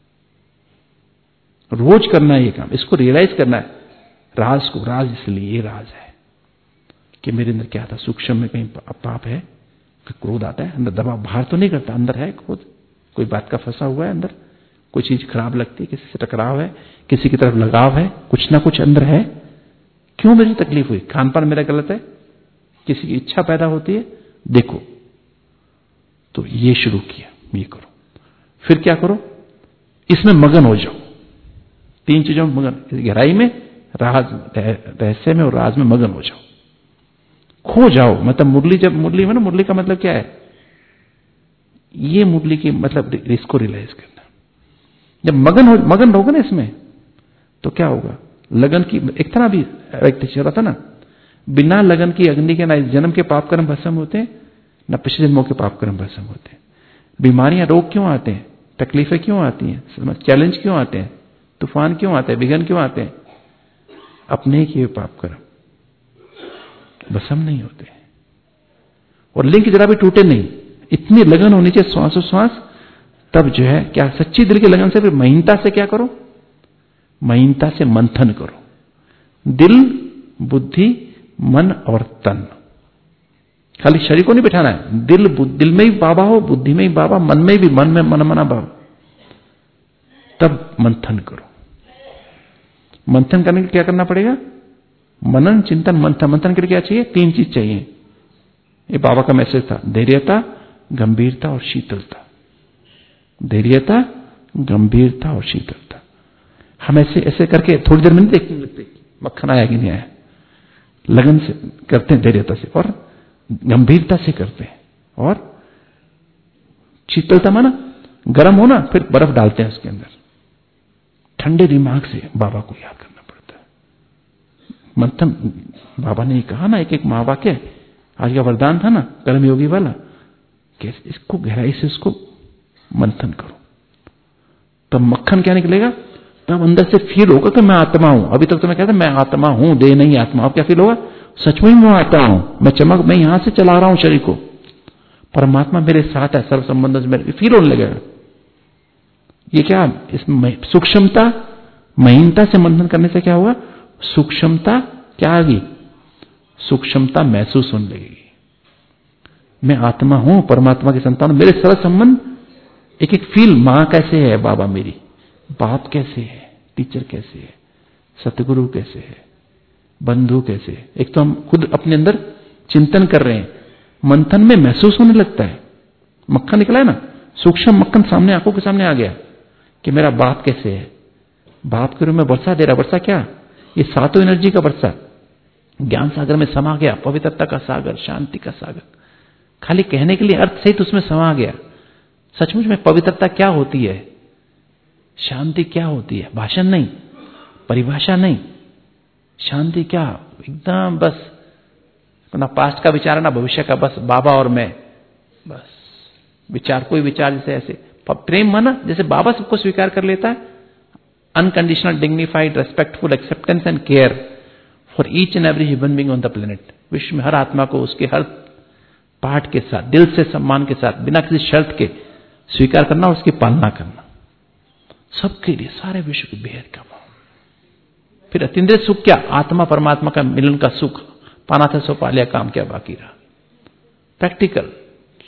रोज करना है ये काम, इसको रियलाइज करना है राज को। राज इसलिए ये राज है कि मेरे अंदर क्या था, सूक्ष्म में कहीं पाप है, क्रोध आता है अंदर, दबाव बाहर तो नहीं करता, अंदर है क्रोध, कोई बात का फंसा हुआ है अंदर, कोई चीज खराब लगती है, किसी से टकराव है, किसी की तरफ लगाव है, कुछ ना कुछ अंदर है। क्यों मेरी तकलीफ हुई? खान पान मेरा गलत है, किसी की इच्छा पैदा होती है, देखो। तो ये शुरू किया, ये करो। फिर क्या करो? इसमें मगन हो जाओ। 3 चीजों में मगन, गहराई में, राज, रहस्य में और राज में मगन हो जाओ, खो जाओ। मतलब मुरली, जब मुरली में ना, मुरली का मतलब क्या है? ये मुरली की मतलब इसको रियलाइज करना। जब मगन रहोगे ना इसमें, तो क्या होगा? लगन की एक तरह भी व्यक्ति चल रहा था ना, बिना लगन की अग्नि के ना इस जन्म के पाप कर्म भस्म होते हैं, ना पिछले जन्मों के पाप कर्म भस्म होते हैं। बीमारियां, रोग क्यों आते हैं? तकलीफें क्यों आती हैं? चैलेंज क्यों आते हैं? तूफान क्यों आते हैं? विघ्न क्यों आते हैं? अपने किए पाप कर्म भस्म नहीं होते, और लिंक जरा भी टूटे नहीं। इतनी लगन होनी चाहिए श्वासोश्वास, तब जो है क्या, सच्ची दिल की लगन से। फिर महीनता से क्या करो? महीनता से मंथन करो। दिल, बुद्धि, मन और तन। खाली शरीर को नहीं बिठाना है। दिल में ही बाबा हो, बुद्धि में ही बाबा, मन में भी, मन में मन मना बाबा। तब मंथन करो। मंथन करने के लिए क्या करना पड़ेगा? मनन, चिंतन, मंथन। मंथन के लिए क्या चाहिए? 3 चीज चाहिए। ये बाबा का मैसेज था, धैर्यता, गंभीरता और शीतलता। धैर्यता, गंभीरता और शीतलता। हम ऐसे करके थोड़ी देर में नहीं देखते मक्खन आया कि नहीं आया, लगन से करते हैं, धैर्यता से और गंभीरता से करते हैं, और शीतलता माना गर्म हो ना, फिर बर्फ डालते हैं उसके अंदर। ठंडे दिमाग से बाबा को याद करना पड़ता है। मंथन, बाबा ने कहा ना, एक महावाक्य आज का वरदान था ना कर्मयोगी वाला, कि इसको गहराई से उसको मंथन करो, तब मक्खन क्या निकलेगा? तब अंदर से फील होगा कि मैं आत्मा हूं। अभी तक तो मैं कहता मैं आत्मा हूं, देह नहीं आत्मा। अब क्या फील होगा? सचमुच मैं आत्मा हूं, मैं चमक, मैं यहां से चला रहा हूं शरीर को, परमात्मा मेरे साथ है, सर्व संबंध से मेरे फील होने लगेगा। ये क्या, इसमें सूक्ष्मता, महीनता से मंथन करने से क्या होगा? सूक्ष्मता क्या आ गई? सूक्ष्मता महसूस होने लगेगी। मैं आत्मा हूं, परमात्मा की संतान, मेरे सर्व संबंध एक एक फील। मां कैसे है बाबा मेरी, बाप कैसे है, टीचर कैसे है, सतगुरु कैसे है, बंधु कैसे है। एक तो हम खुद अपने अंदर चिंतन कर रहे हैं, मंथन में महसूस होने लगता है। मक्खन निकला है ना, सूक्ष्म मक्खन सामने, आंखों के सामने आ गया कि मेरा बाप कैसे है। बाप के रूप में वर्षा दे रहा। वर्षा क्या? ये 7 एनर्जी का वर्षा, ज्ञान सागर में समा गया, पवित्रता का सागर, शांति का सागर। खाली कहने के लिए अर्थ सहित उसमें समा गया। सचमुच में पवित्रता क्या होती है, शांति क्या होती है, भाषण नहीं, परिभाषा नहीं। शांति क्या, एकदम बस ना पास्ट का विचार ना भविष्य का, बस बाबा और मैं, बस विचार, कोई विचार जैसे ऐसे। प्रेम माना जैसे बाबा सबको स्वीकार कर लेता है, unconditional, dignified, respectful acceptance and care for each and every human being on the planet. विश्व में हर आत्मा को उसके हर पार्ट के साथ, दिल से, सम्मान के साथ, बिना किसी शर्त के स्वीकार करना और उसकी पालना करना, सबके लिए, सारे विश्व के बेहद का भाव। फिर अतीन्द्रिय सुख क्या? आत्मा परमात्मा का मिलन का सुख पाना था, सो पा लिया, काम क्या बाकी रहा। प्रैक्टिकल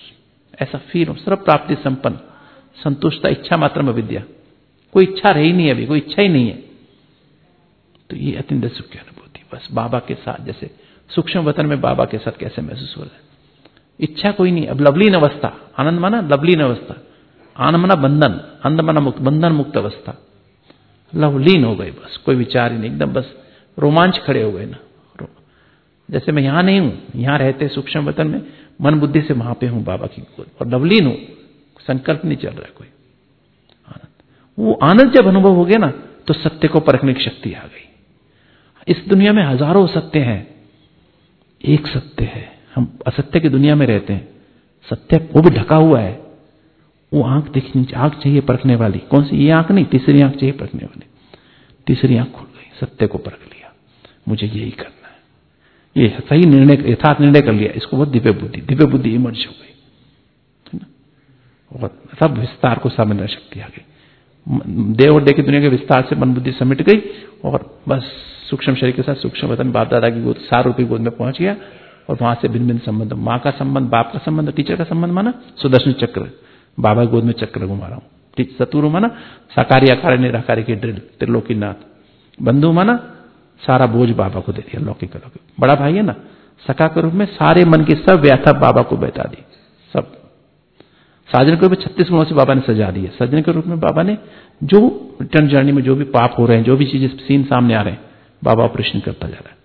ऐसा फील हो, सर्व प्राप्ति संपन्न, संतुष्टता, इच्छा मात्र में विद्या, कोई इच्छा रही नहीं, अभी कोई इच्छा ही नहीं है। तो ये अत्यंत सुख की अनुभूति, बस बाबा के साथ, जैसे सूक्ष्म वतन में बाबा के साथ कैसे महसूस हो रहा है, इच्छा कोई नहीं। अब लवलीन अवस्था, आनंद माना लवलीन अवस्था, आनंद माना बंधन, आनंद माना मुक्त, बंधन मुक्त अवस्था, लवलीन हो गए, बस कोई विचार ही नहीं, एकदम बस रोमांच खड़े हो गए ना। जैसे मैं यहां नहीं हूं, यहां रहते सूक्ष्म वतन में मन बुद्धि से वहां पे हूं बाबा की गोद, और लवलीन हूं, संकल्प नहीं चल रहा है कोई। आनंद, वो आनंद जब अनुभव हो गया ना, तो सत्य को परखने की शक्ति आ गई। इस दुनिया में हजारों सत्य हैं, एक सत्य है, हम असत्य की दुनिया में रहते हैं, सत्य वो भी ढका हुआ है। वो आंख देखनी, आंख चाहिए परखने वाली, कौन सी, ये आंख नहीं, तीसरी आंख चाहिए परखने वाली। तीसरी आंख खुल गई, सत्य को परख लिया, मुझे यही करना है, ये सही निर्णय, यथार्थ निर्णय कर लिया, इसको बहुत दिव्य बुद्धि इमर्ज हो गई, है ना। और सब विस्तार को समझने शक्ति आ गई, देव और देव की दुनिया के विस्तार से मन बुद्धि समिट गई, और बस सूक्ष्म शरीर के साथ सूक्ष्म वतन बाप दादा की गोद, सार रूपी गोद में पहुंच गया। और वहां से भिन्न भिन्न संबंध, माँ का संबंध, बाप का संबंध, टीचर का संबंध माना सुदर्शन चक्र, बाबा गोद में चक्र घुमा रहा हूं, सतुरु माना साकारी आकार निराकारी की ड्रिल, त्रिलोकीनाथ, बंधु माना सारा बोझ बाबा को दे दिया, लौकिक अलौकिक, बड़ा भाई है ना, सखा के रूप में सारे मन की सब व्याथा बाबा को बता दी, सब साजन के रूप में 36 गुणों से बाबा ने सजा दिए। सजन के रूप में बाबा ने जो रिटर्न जर्नी में जो भी पाप हो रहे हैं, जो भी चीजें सीन सामने आ रहे हैं, बाबा ऑपरेशन करता जा रहा है,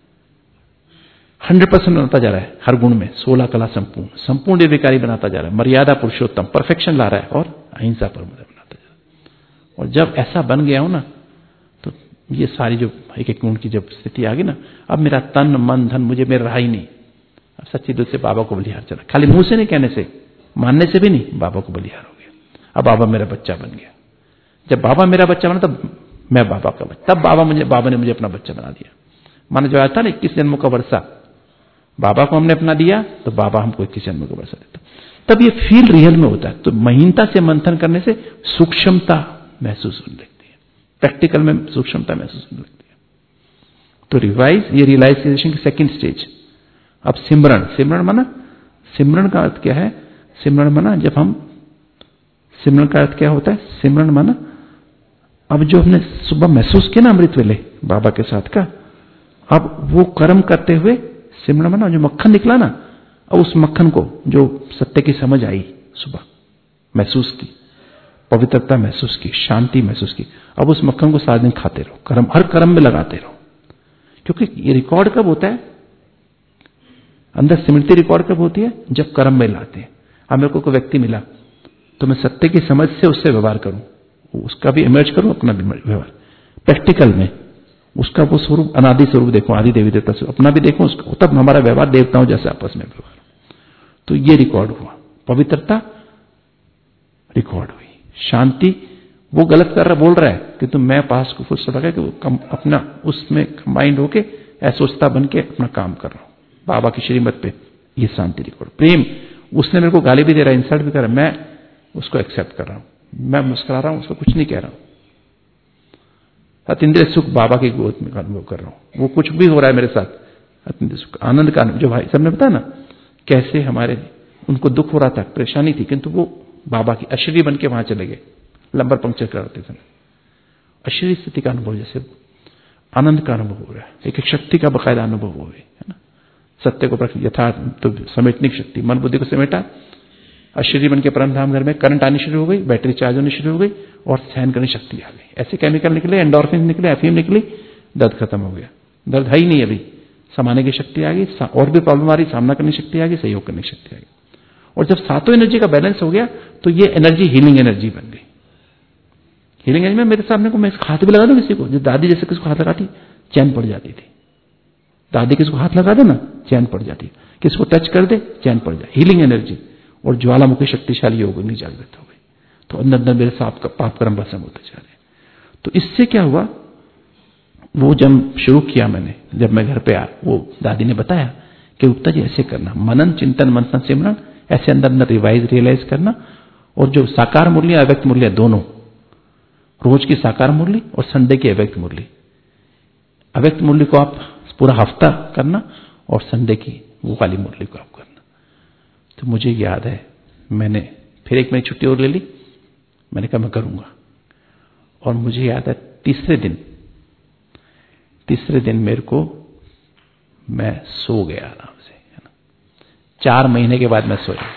100% बनाता जा रहा है, हर गुण में 16 कला संपूर्ण निर्विकारी बनाता जा रहा है, मर्यादा पुरुषोत्तम परफेक्शन ला रहा है, और अहिंसा पर बनाता जा रहा है। और जब ऐसा बन गया हो ना, तो ये सारी जो एक एक गुण की जब स्थिति आ गई ना, अब मेरा तन मन धन मुझे मेरा रहा ही नहीं, अब सच्ची दिल से बाबा को बलिहार चला, खाली मुंह से नहीं कहने से, मानने से भी नहीं, बाबा को बलिहार हो गया। अब बाबा मेरा बच्चा बन गया। जब बाबा मेरा बच्चा बना, तब मैं बाबा का बच्चा, तब बाबा ने मुझे अपना बच्चा बना दिया। माना जो आया था ना 21 जन्मों का वर्षा, बाबा को हमने अपना दिया, तो बाबा हमको 21 जन्मों का वर्षा देता। तब ये फील रियल में होता है। तो महीनता से मंथन करने से सूक्ष्मता महसूस होने लगती है, प्रैक्टिकल में सूक्ष्मता महसूस होने लगती है। तो रिवाइज, ये रियलाइजेशन की सेकंड स्टेज। अब सिमरण माना, सिमरण का अर्थ क्या है, सिमरण माना जब हम, सिमरण का अर्थ क्या होता है, सिमरण माना अब जो हमने सुबह महसूस किया ना अमृत वेले बाबा के साथ का, अब वो कर्म करते हुए सिमरण माना जो मक्खन निकला ना, अब उस मक्खन को जो सत्य की समझ आई, सुबह महसूस की, पवित्रता महसूस की, शांति महसूस की, अब उस मक्खन को सारा दिन खाते रहो, कर्म हर कर्म में लगाते रहो। क्योंकि ये रिकॉर्ड कब होता है, अंदर स्मृति रिकॉर्ड कब होती है, जब कर्म में लाते हैं। अब मेरे को कोई व्यक्ति मिला, तो मैं सत्य की समझ से उससे व्यवहार करूं, उसका भी इमर्ज करूं, अपना भी व्यवहार प्रैक्टिकल में, उसका वो स्वरूप अनादि स्वरूप देखो, आदि देवी देवता स्वरूप अपना भी देखो, तब हमारा व्यवहार देवताओं जैसे आपस में व्यवहार। तो ये रिकॉर्ड हुआ, पवित्रता रिकॉर्ड हुई, शांति, वो गलत कर रहा, बोल रहा है कि तुम मैं पास को फुल लगा कि वो अपना उसमें कंबाइंड होके असोचता बन के अपना काम कर रहा हूं बाबा की श्रीमत पे, ये शांति रिकॉर्ड। प्रेम, उसने मेरे को गाली भी दे रहा है, इंसल्ट भी कर रहा है, मैं उसको एक्सेप्ट कर रहा हूं, मैं मुस्कुरा रहा हूं, उसको कुछ नहीं कह रहा हूं। अतिंद्रिय सुख बाबा की गोद में अनुभव कर रहा हूं, वो कुछ भी हो रहा है मेरे साथ, अतिंद्रिय सुख, आनंद का जो भाई सबने बताया ना, कैसे हमारे उनको दुख हो रहा था, परेशानी थी, किंतु वो बाबा की अशरीरी बन के वहां चले गए, लंबर पंक्चर करते थे, अशरीरी स्थिति का अनुभव, जैसे आनंद का अनुभव हो रहा है, एक एक शक्ति का बकायदा अनुभव हो गई, है ना। सत्य को यथार्थ तो समेटने की शक्ति, मन बुद्धि को समेटा, अशरीरी बन के परमधाम घर में करंट आनी शुरू हो गई, बैटरी चार्ज होनी शुरू हो गई, और सहन करने की शक्ति आ गई। ऐसे केमिकल निकले, एंडोर्फिन निकले, एफीम निकली, दर्द खत्म हो गया, दर्द है ही नहीं अभी, समाने की शक्ति आ गई, और भी प्रॉब्लम आ रही, सामना करने की शक्ति आ गई, सहयोग करने की शक्ति आ गई। और जब सातों एनर्जी का बैलेंस हो गया, तो ये एनर्जी हीलिंग एनर्जी बन गई। हीलिंग एनर्जी में मेरे सामने को मैं हाथ भी लगा दूं किसी को, जो दादी जैसे किसको हाथ लगाती चैन पड़ जाती थी, दादी किसको हाथ लगा दे ना चैन पड़ जाती, किसको टच कर दे चैन पड़ जाए, हीलिंग एनर्जी। और ज्वालामुखी शक्तिशाली योग नहीं जागृत हो गई, तो अंदर अंदर मेरे पाप कर्म भस्म होते जा रहे। तो इससे क्या हुआ, वो जब शुरू किया मैंने, जब मैं घर पे आया, वो दादी ने बताया कि गुप्ता जी ऐसे करना, मनन चिंतन मंथन सिमरन, ऐसे अंदर अंदर रियलाइज करना, और जो साकार मुरली अव्यक्त मुरली दोनों, रोज की साकार मुरली और संडे की अव्यक्त मुरली, अव्यक्त मुरली को आप पूरा हफ्ता करना, और संडे की वो वाली मुरली को आप करना। तो मुझे याद है मैंने फिर 1 महीने छुट्टी और ले ली। मैंने कहा मैं करूंगा। और मुझे याद है तीसरे दिन मेरे को मैं सो गया आराम से, है ना। 4 महीने के बाद मैं सोया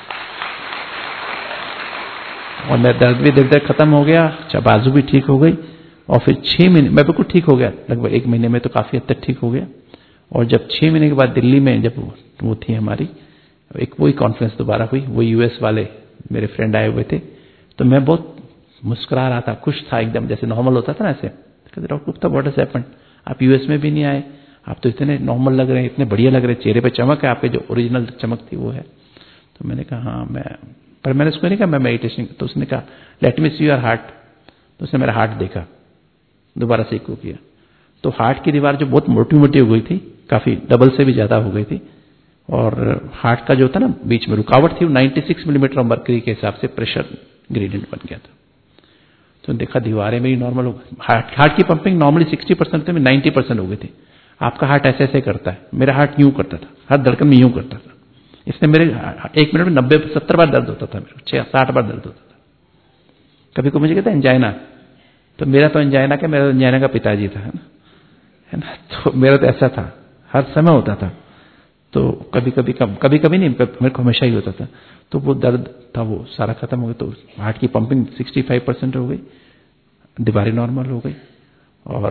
और मेरा दर्द भी धीरे धीरे खत्म हो गया, बाजू भी ठीक हो गई। और फिर 6 महीने मैं बिल्कुल ठीक हो गया, लगभग 1 महीने में तो काफी हद तक ठीक हो गया। और जब 6 महीने के बाद दिल्ली में जब वो थी हमारी एक वही कॉन्फ्रेंस दोबारा हुई, वो यूएस वाले मेरे फ्रेंड आए हुए थे, तो मैं बहुत मुस्कुरा रहा था, खुश था एकदम, जैसे नॉर्मल होता था ना ऐसे। कहते doctor Gupta what has happened, आप यूएस में भी नहीं आए, आप तो इतने नॉर्मल लग रहे हैं, इतने बढ़िया लग रहे हैं, चेहरे पे चमक है, आपके जो ओरिजिनल चमक थी वो है। तो मैंने कहा हाँ पर मैंने उसको नहीं कहा मैं मेडिटेशन। तो उसने कहा let me see your heart. तो उसने मेरा हार्ट देखा, दोबारा से इको किया, तो हार्ट की दीवार जो बहुत मोटी मोटी हो गई थी, काफी डबल से भी ज्यादा हो गई थी, और हार्ट का जो था ना बीच में रुकावट थी वो 96 मिलीमीटर मर्करी के हिसाब से प्रेशर ग्रेडियंट बन गया था। तो देखा दीवारें मेरी नॉर्मल हो गई। हार्ट की पंपिंग नॉर्मली 60% थी, 90% हो गई थी। आपका हार्ट ऐसे ऐसे करता है, मेरा हार्ट यूं करता था, हर धड़कन में यूं करता था। इसने मेरे 1 मिनट में 90-70 बार दर्द होता था, मेरे 60 बार दर्द होता था। कभी को मुझे कहता है एंजाइना, तो मेरा तो एंजाइना क्या, मेरा एंजाइना का पिताजी था, है ना। तो मेरा तो ऐसा था, हर समय होता था। तो कभी कभी नहीं, मेरे को हमेशा ही होता था। तो वो दर्द था वो सारा खत्म हो गया। तो हार्ट की पंपिंग 65% हो गई, दीवारें नॉर्मल हो गई, और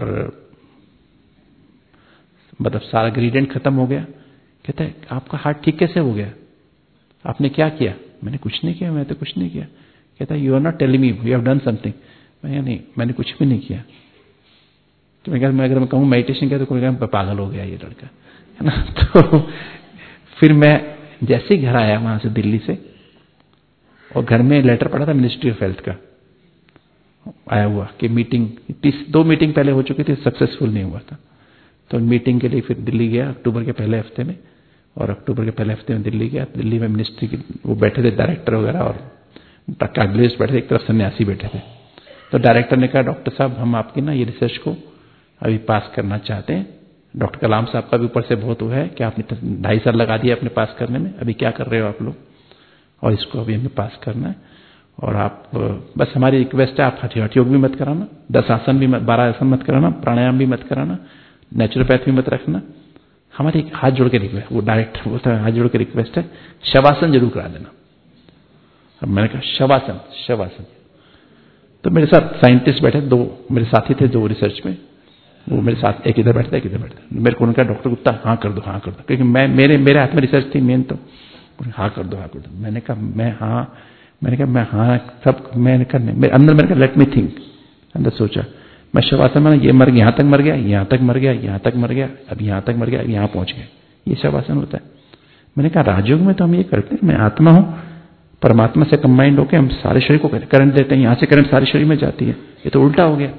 मतलब सारा ग्रेडियंट खत्म हो गया। कहता है आपका हार्ट ठीक कैसे हो गया, आपने क्या किया? मैंने कुछ नहीं किया, मैं तो कुछ नहीं किया। कहता है you are not telling me you have done something. मैं नहीं, मैंने कुछ भी नहीं किया। तो मैं अगर मैं कहूँ मेडिटेशन किया तो कोई कहेगा पागल हो गया ये लड़का, है ना। तो फिर मैं जैसे ही घर आया वहां से दिल्ली से, और घर में लेटर पड़ा था मिनिस्ट्री ऑफ हेल्थ का आया हुआ कि मीटिंग 2 मीटिंग पहले हो चुकी थी, सक्सेसफुल नहीं हुआ था। तो मीटिंग के लिए फिर दिल्ली गया अक्टूबर के पहले हफ्ते में, और अक्टूबर के पहले हफ्ते में दिल्ली गया। दिल्ली में मिनिस्ट्री की वो बैठे थे डायरेक्टर वगैरह, और कैबिनेट बैठे थे, एक तरफ सन्यासी बैठे थे। तो डायरेक्टर ने कहा डॉक्टर साहब हम आपकी ना ये रिसर्च को अभी पास करना चाहते हैं। डॉक्टर कलाम साहब का भी ऊपर से बहुत वो है कि आपने 2.5 साल लगा दिया अपने पास करने में, अभी क्या कर रहे हो आप लोग, और इसको अभी हमें पास करना है। और आप बस हमारी रिक्वेस्ट है आप हठ योग भी मत कराना, 10 आसन भी 12 आसन मत कराना, प्राणायाम भी मत कराना, नेचुरोपैथ भी मत रखना। हमारी हाथ जोड़ के रिक्वेस्ट, वो डायरेक्ट बोलता है हाथ जोड़ के रिक्वेस्ट है शवासन जरूर करा देना। अब मैंने कहा शवासन। तो मेरे साथ साइंटिस्ट बैठे, 2 मेरे साथी थे 2 रिसर्च में, वो मेरे साथ एक इधर बैठता एक इधर बैठता। मेरे को उनका डॉक्टर गुप्ता हाँ कर दो, क्योंकि मेरे हाथ में रिसर्च थी मेन। तो हाँ कर दो। मैंने कहा मैं हाँ सब मैंने करने मेरे अंदर, मैंने कहा लेट मी थिंक, अंदर सोचा मैं शवासन में ये मर गया, यहाँ तक मर गया, यहाँ तक मर गया, यहाँ तक मर गया, अब यहाँ तक मर गया, अब यहाँ पहुंच गए, ये शवासन होता है। मैंने कहा राजयोग में तो हम ये करते हैं, मैं आत्मा हूं, परमात्मा से कंबाइंड होकर हम सारे शरीर को करंट देते हैं, यहाँ से करंट सारे शरीर में जाती है, ये तो उल्टा हो गया।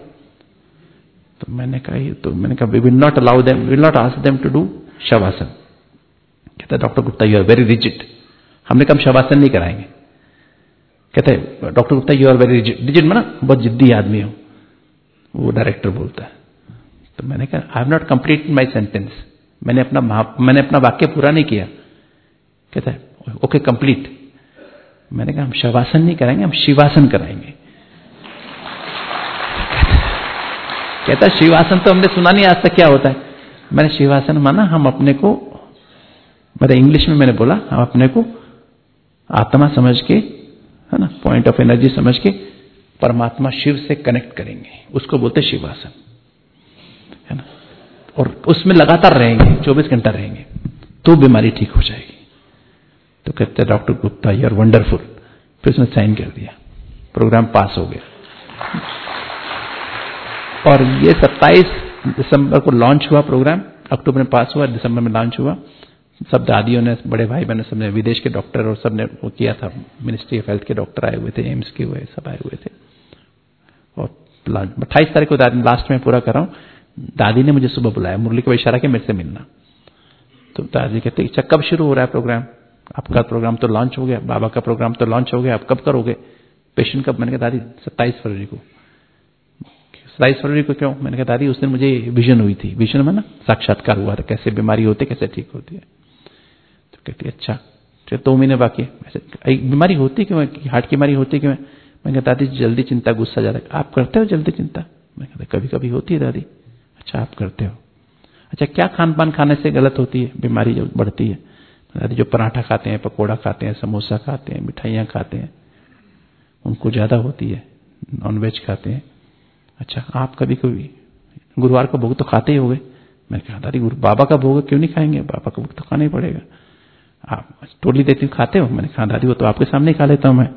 तो मैंने कहा we will not allow them, we will not ask them to do shavasana. कहता है doctor Gupta you are very rigid. हमने कहा शवासन नहीं कराएंगे। कहते हैं doctor Gupta you are very rigid, माना बहुत जिद्दी आदमी हो, वो डायरेक्टर बोलता है। तो मैंने कहा I have not completed my sentence, मैंने अपना वाक्य पूरा नहीं किया। कहता है ओके कंप्लीट। मैंने कहा हम शवासन नहीं कराएंगे, हम शिवासन कराएंगे। कहता है शिवासन तो हमने सुना नहीं आज तक क्या होता है। मैंने शिवासन माना हम अपने को, मतलब इंग्लिश में मैंने बोला हम अपने को आत्मा समझ के, है ना, पॉइंट ऑफ एनर्जी समझ के परमात्मा शिव से कनेक्ट करेंगे, उसको बोलते शिवासन, है ना। और उसमें लगातार रहेंगे, 24 घंटा रहेंगे, तो बीमारी ठीक हो जाएगी। तो कहते हैं doctor Gupta you are wonderful. फिर उसने साइन कर दिया, प्रोग्राम पास हो गया। और ये 27 दिसंबर को लॉन्च हुआ प्रोग्राम, अक्टूबर में पास हुआ, दिसंबर में लॉन्च हुआ। सब दादियों ने, बड़े भाई बहनों, सबने, विदेश के डॉक्टर और सबने वो किया था, मिनिस्ट्री ऑफ हेल्थ के डॉक्टर आए हुए थे, एम्स के हुए सब आए हुए थे। और 28 तारीख को लास्ट में पूरा कर रहा हूं, दादी ने मुझे सुबह बुलाया, मुरली को इशारा किया मेरे से मिलना। तो दादी कहते अच्छा कब शुरू हो रहा है प्रोग्राम? आपका प्रोग्राम तो लॉन्च हो गया, बाबा का प्रोग्राम तो लॉन्च हो गया, आप कब करोगे? पेशेंट कब? मैंने कहा दादी 27 फरवरी को। 27 फरवरी को क्यों? मैंने कहा दादी उस दिन मुझे विजन हुई थी, विजन में ना साक्षात्कार हुआ था, कैसे बीमारी होती है, कैसे ठीक होती है। तो कहती अच्छा 2 महीने बाकी है। बीमारी होती क्यों है, हार्ट की बीमारी होती क्यों है? मैं कहता दादी जल्दी चिंता, गुस्सा ज्यादा। आप करते हो जल्दी चिंता? मैं कहता कभी कभी होती है दादी। अच्छा आप करते हो। अच्छा क्या खान पान खाने से गलत होती है, बीमारी जो बढ़ती है? दादी जो पराठा खाते हैं, पकौड़ा खाते हैं, समोसा खाते हैं, मिठाइयाँ खाते हैं, उनको ज्यादा होती है। नॉनवेज खाते हैं। अच्छा आप कभी कभी गुरुवार का भोग तो खाते ही होगे। मैंने कहा दादी बाबा का भोग क्यों नहीं खाएंगे, बाबा का भोग तो खाना ही पड़ेगा। आप टोटली देती हूँ खाते हो? मैंने कहा दादी वो तो आपके सामने ही खा लेता हूँ मैं।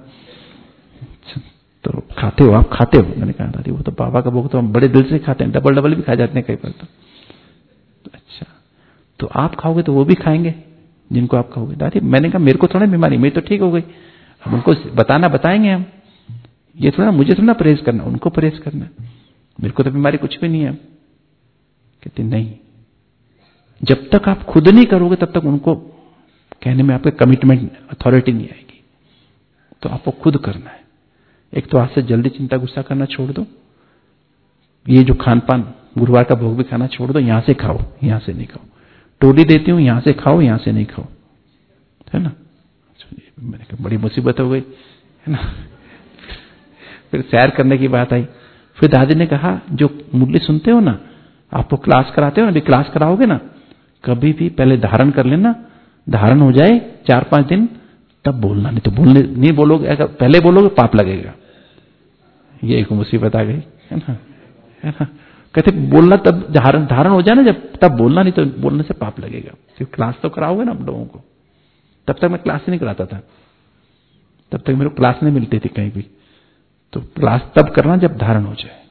तो खाते हो, आप खाते हो? मैंने कहा दादी वो तो बाबा का भोग तो हम बड़े दिल से खाते हैं, डबल भी खा जाते हैं कई बार तो। अच्छा तो आप खाओगे तो वो भी खाएंगे जिनको आप खाओगे? दादी मैंने कहा मेरे को थोड़ा बीमारी, मेरी तो ठीक हो गई, हम उनको बताएंगे हम, ये थोड़ा मुझे थोड़ा परहेज करना, उनको परहेज करना, मेरे को तो बीमारी कुछ भी नहीं है। कहते नहीं, जब तक आप खुद नहीं करोगे तब तक उनको कहने में आपके कमिटमेंट, अथॉरिटी नहीं आएगी। तो आपको खुद करना है। एक तो आज से जल्दी चिंता गुस्सा करना छोड़ दो, ये जो खान पान गुरुवार का भोग भी खाना छोड़ दो, यहां से खाओ, यहां से नहीं खाओ। टोली देती हूं, यहां से खाओ, यहां से नहीं खाओ, है ना? मैंने कहा बड़ी मुसीबत हो गई, है ना? फिर सैर करने की बात आई। फिर दादी ने कहा जो मुरली सुनते हो ना, आपको क्लास कराते हो ना, अभी क्लास कराओगे ना, कभी भी पहले धारण कर लेना, धारण हो जाए 4-5 दिन तब बोलना, नहीं तो बोलने नहीं बोलोगे, अगर पहले बोलोगे पाप लगेगा। ये एक मुसीबत आ गई, है ना? कहते बोलना तब धारण हो जाए ना जब, तब बोलना, नहीं तो बोलने से पाप लगेगा। सिर्फ क्लास तो कराओगे ना हम लोगों को। तब तक मैं क्लास ही नहीं कराता था, तब तक मेरे को क्लास नहीं मिलती थी कहीं भी। तो क्लास तब करना जब धारण हो जाए।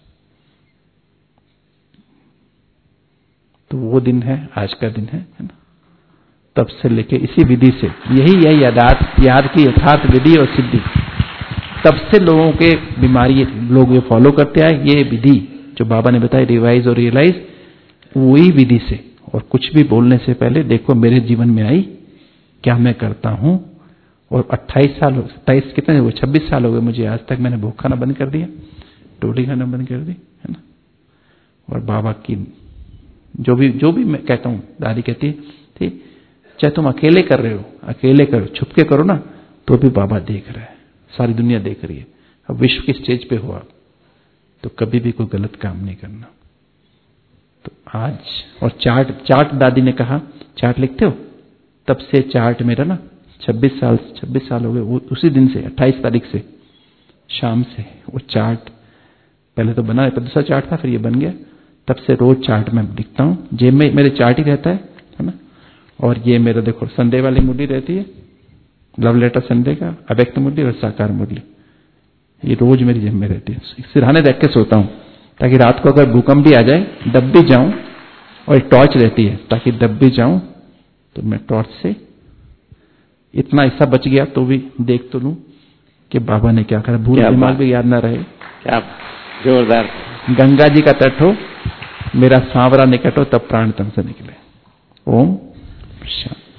तो वो दिन है, आज का दिन है ना? तब से लेके इसी विधि से, यही याद की यथार्थ विधि और सिद्धि, तब से लोगों के बीमारी लोग ये फॉलो करते आए। ये विधि जो बाबा ने बताई, रिवाइज और रियलाइज, वही विधि से। और कुछ भी बोलने से पहले देखो मेरे जीवन में आई, क्या मैं करता हूं। और 28 साल, 27 कितने हुए, 26 साल हो गए मुझे, आज तक मैंने भूख खाना बंद कर दिया, टोटी खाना बंद कर दी, है ना? और बाबा की जो भी मैं कहता हूं, दादी कहती थी चाहे तुम अकेले कर रहे हो, अकेले करो, छुपके करो ना, तो भी बाबा देख रहा है, सारी दुनिया देख रही है। अब विश्व की स्टेज पे हो आप, तो कभी भी कोई गलत काम नहीं करना। तो आज और चार्ट दादी ने कहा, चार्ट लिखते हो? तब से चार्ट मेरा ना 26 साल हो गए, उसी दिन से 28 तारीख से शाम से वो चार्ट, पहले तो बना, दूसरा चार्ट था, फिर ये बन गया। तब से रोज चार्ट में लिखता हूं, जेब में मेरे चार्ट ही रहता है ना? और ये मेरा देखो संडे वाली मुरली रहती है, लव लेटर संडे का, अव्यक्त मुरली और साकार मुरली, ये रोज मेरी जेब में रहती है। सिरहाने रख के सोता हूं, ताकि रात को अगर भूकंप भी आ जाए दब भी जाऊं। और एक टॉर्च रहती है, ताकि दब भी जाऊं तो मैं टॉर्च से इतना हिस्सा बच गया तो भी देख तो लूं कि बाबा ने क्या करा, भूल दिमाग भी याद ना रहे। क्या जोरदार। गंगा जी का तट हो, मेरा सांवरा निकट हो, तब प्राण तन से निकले। ओम शांति।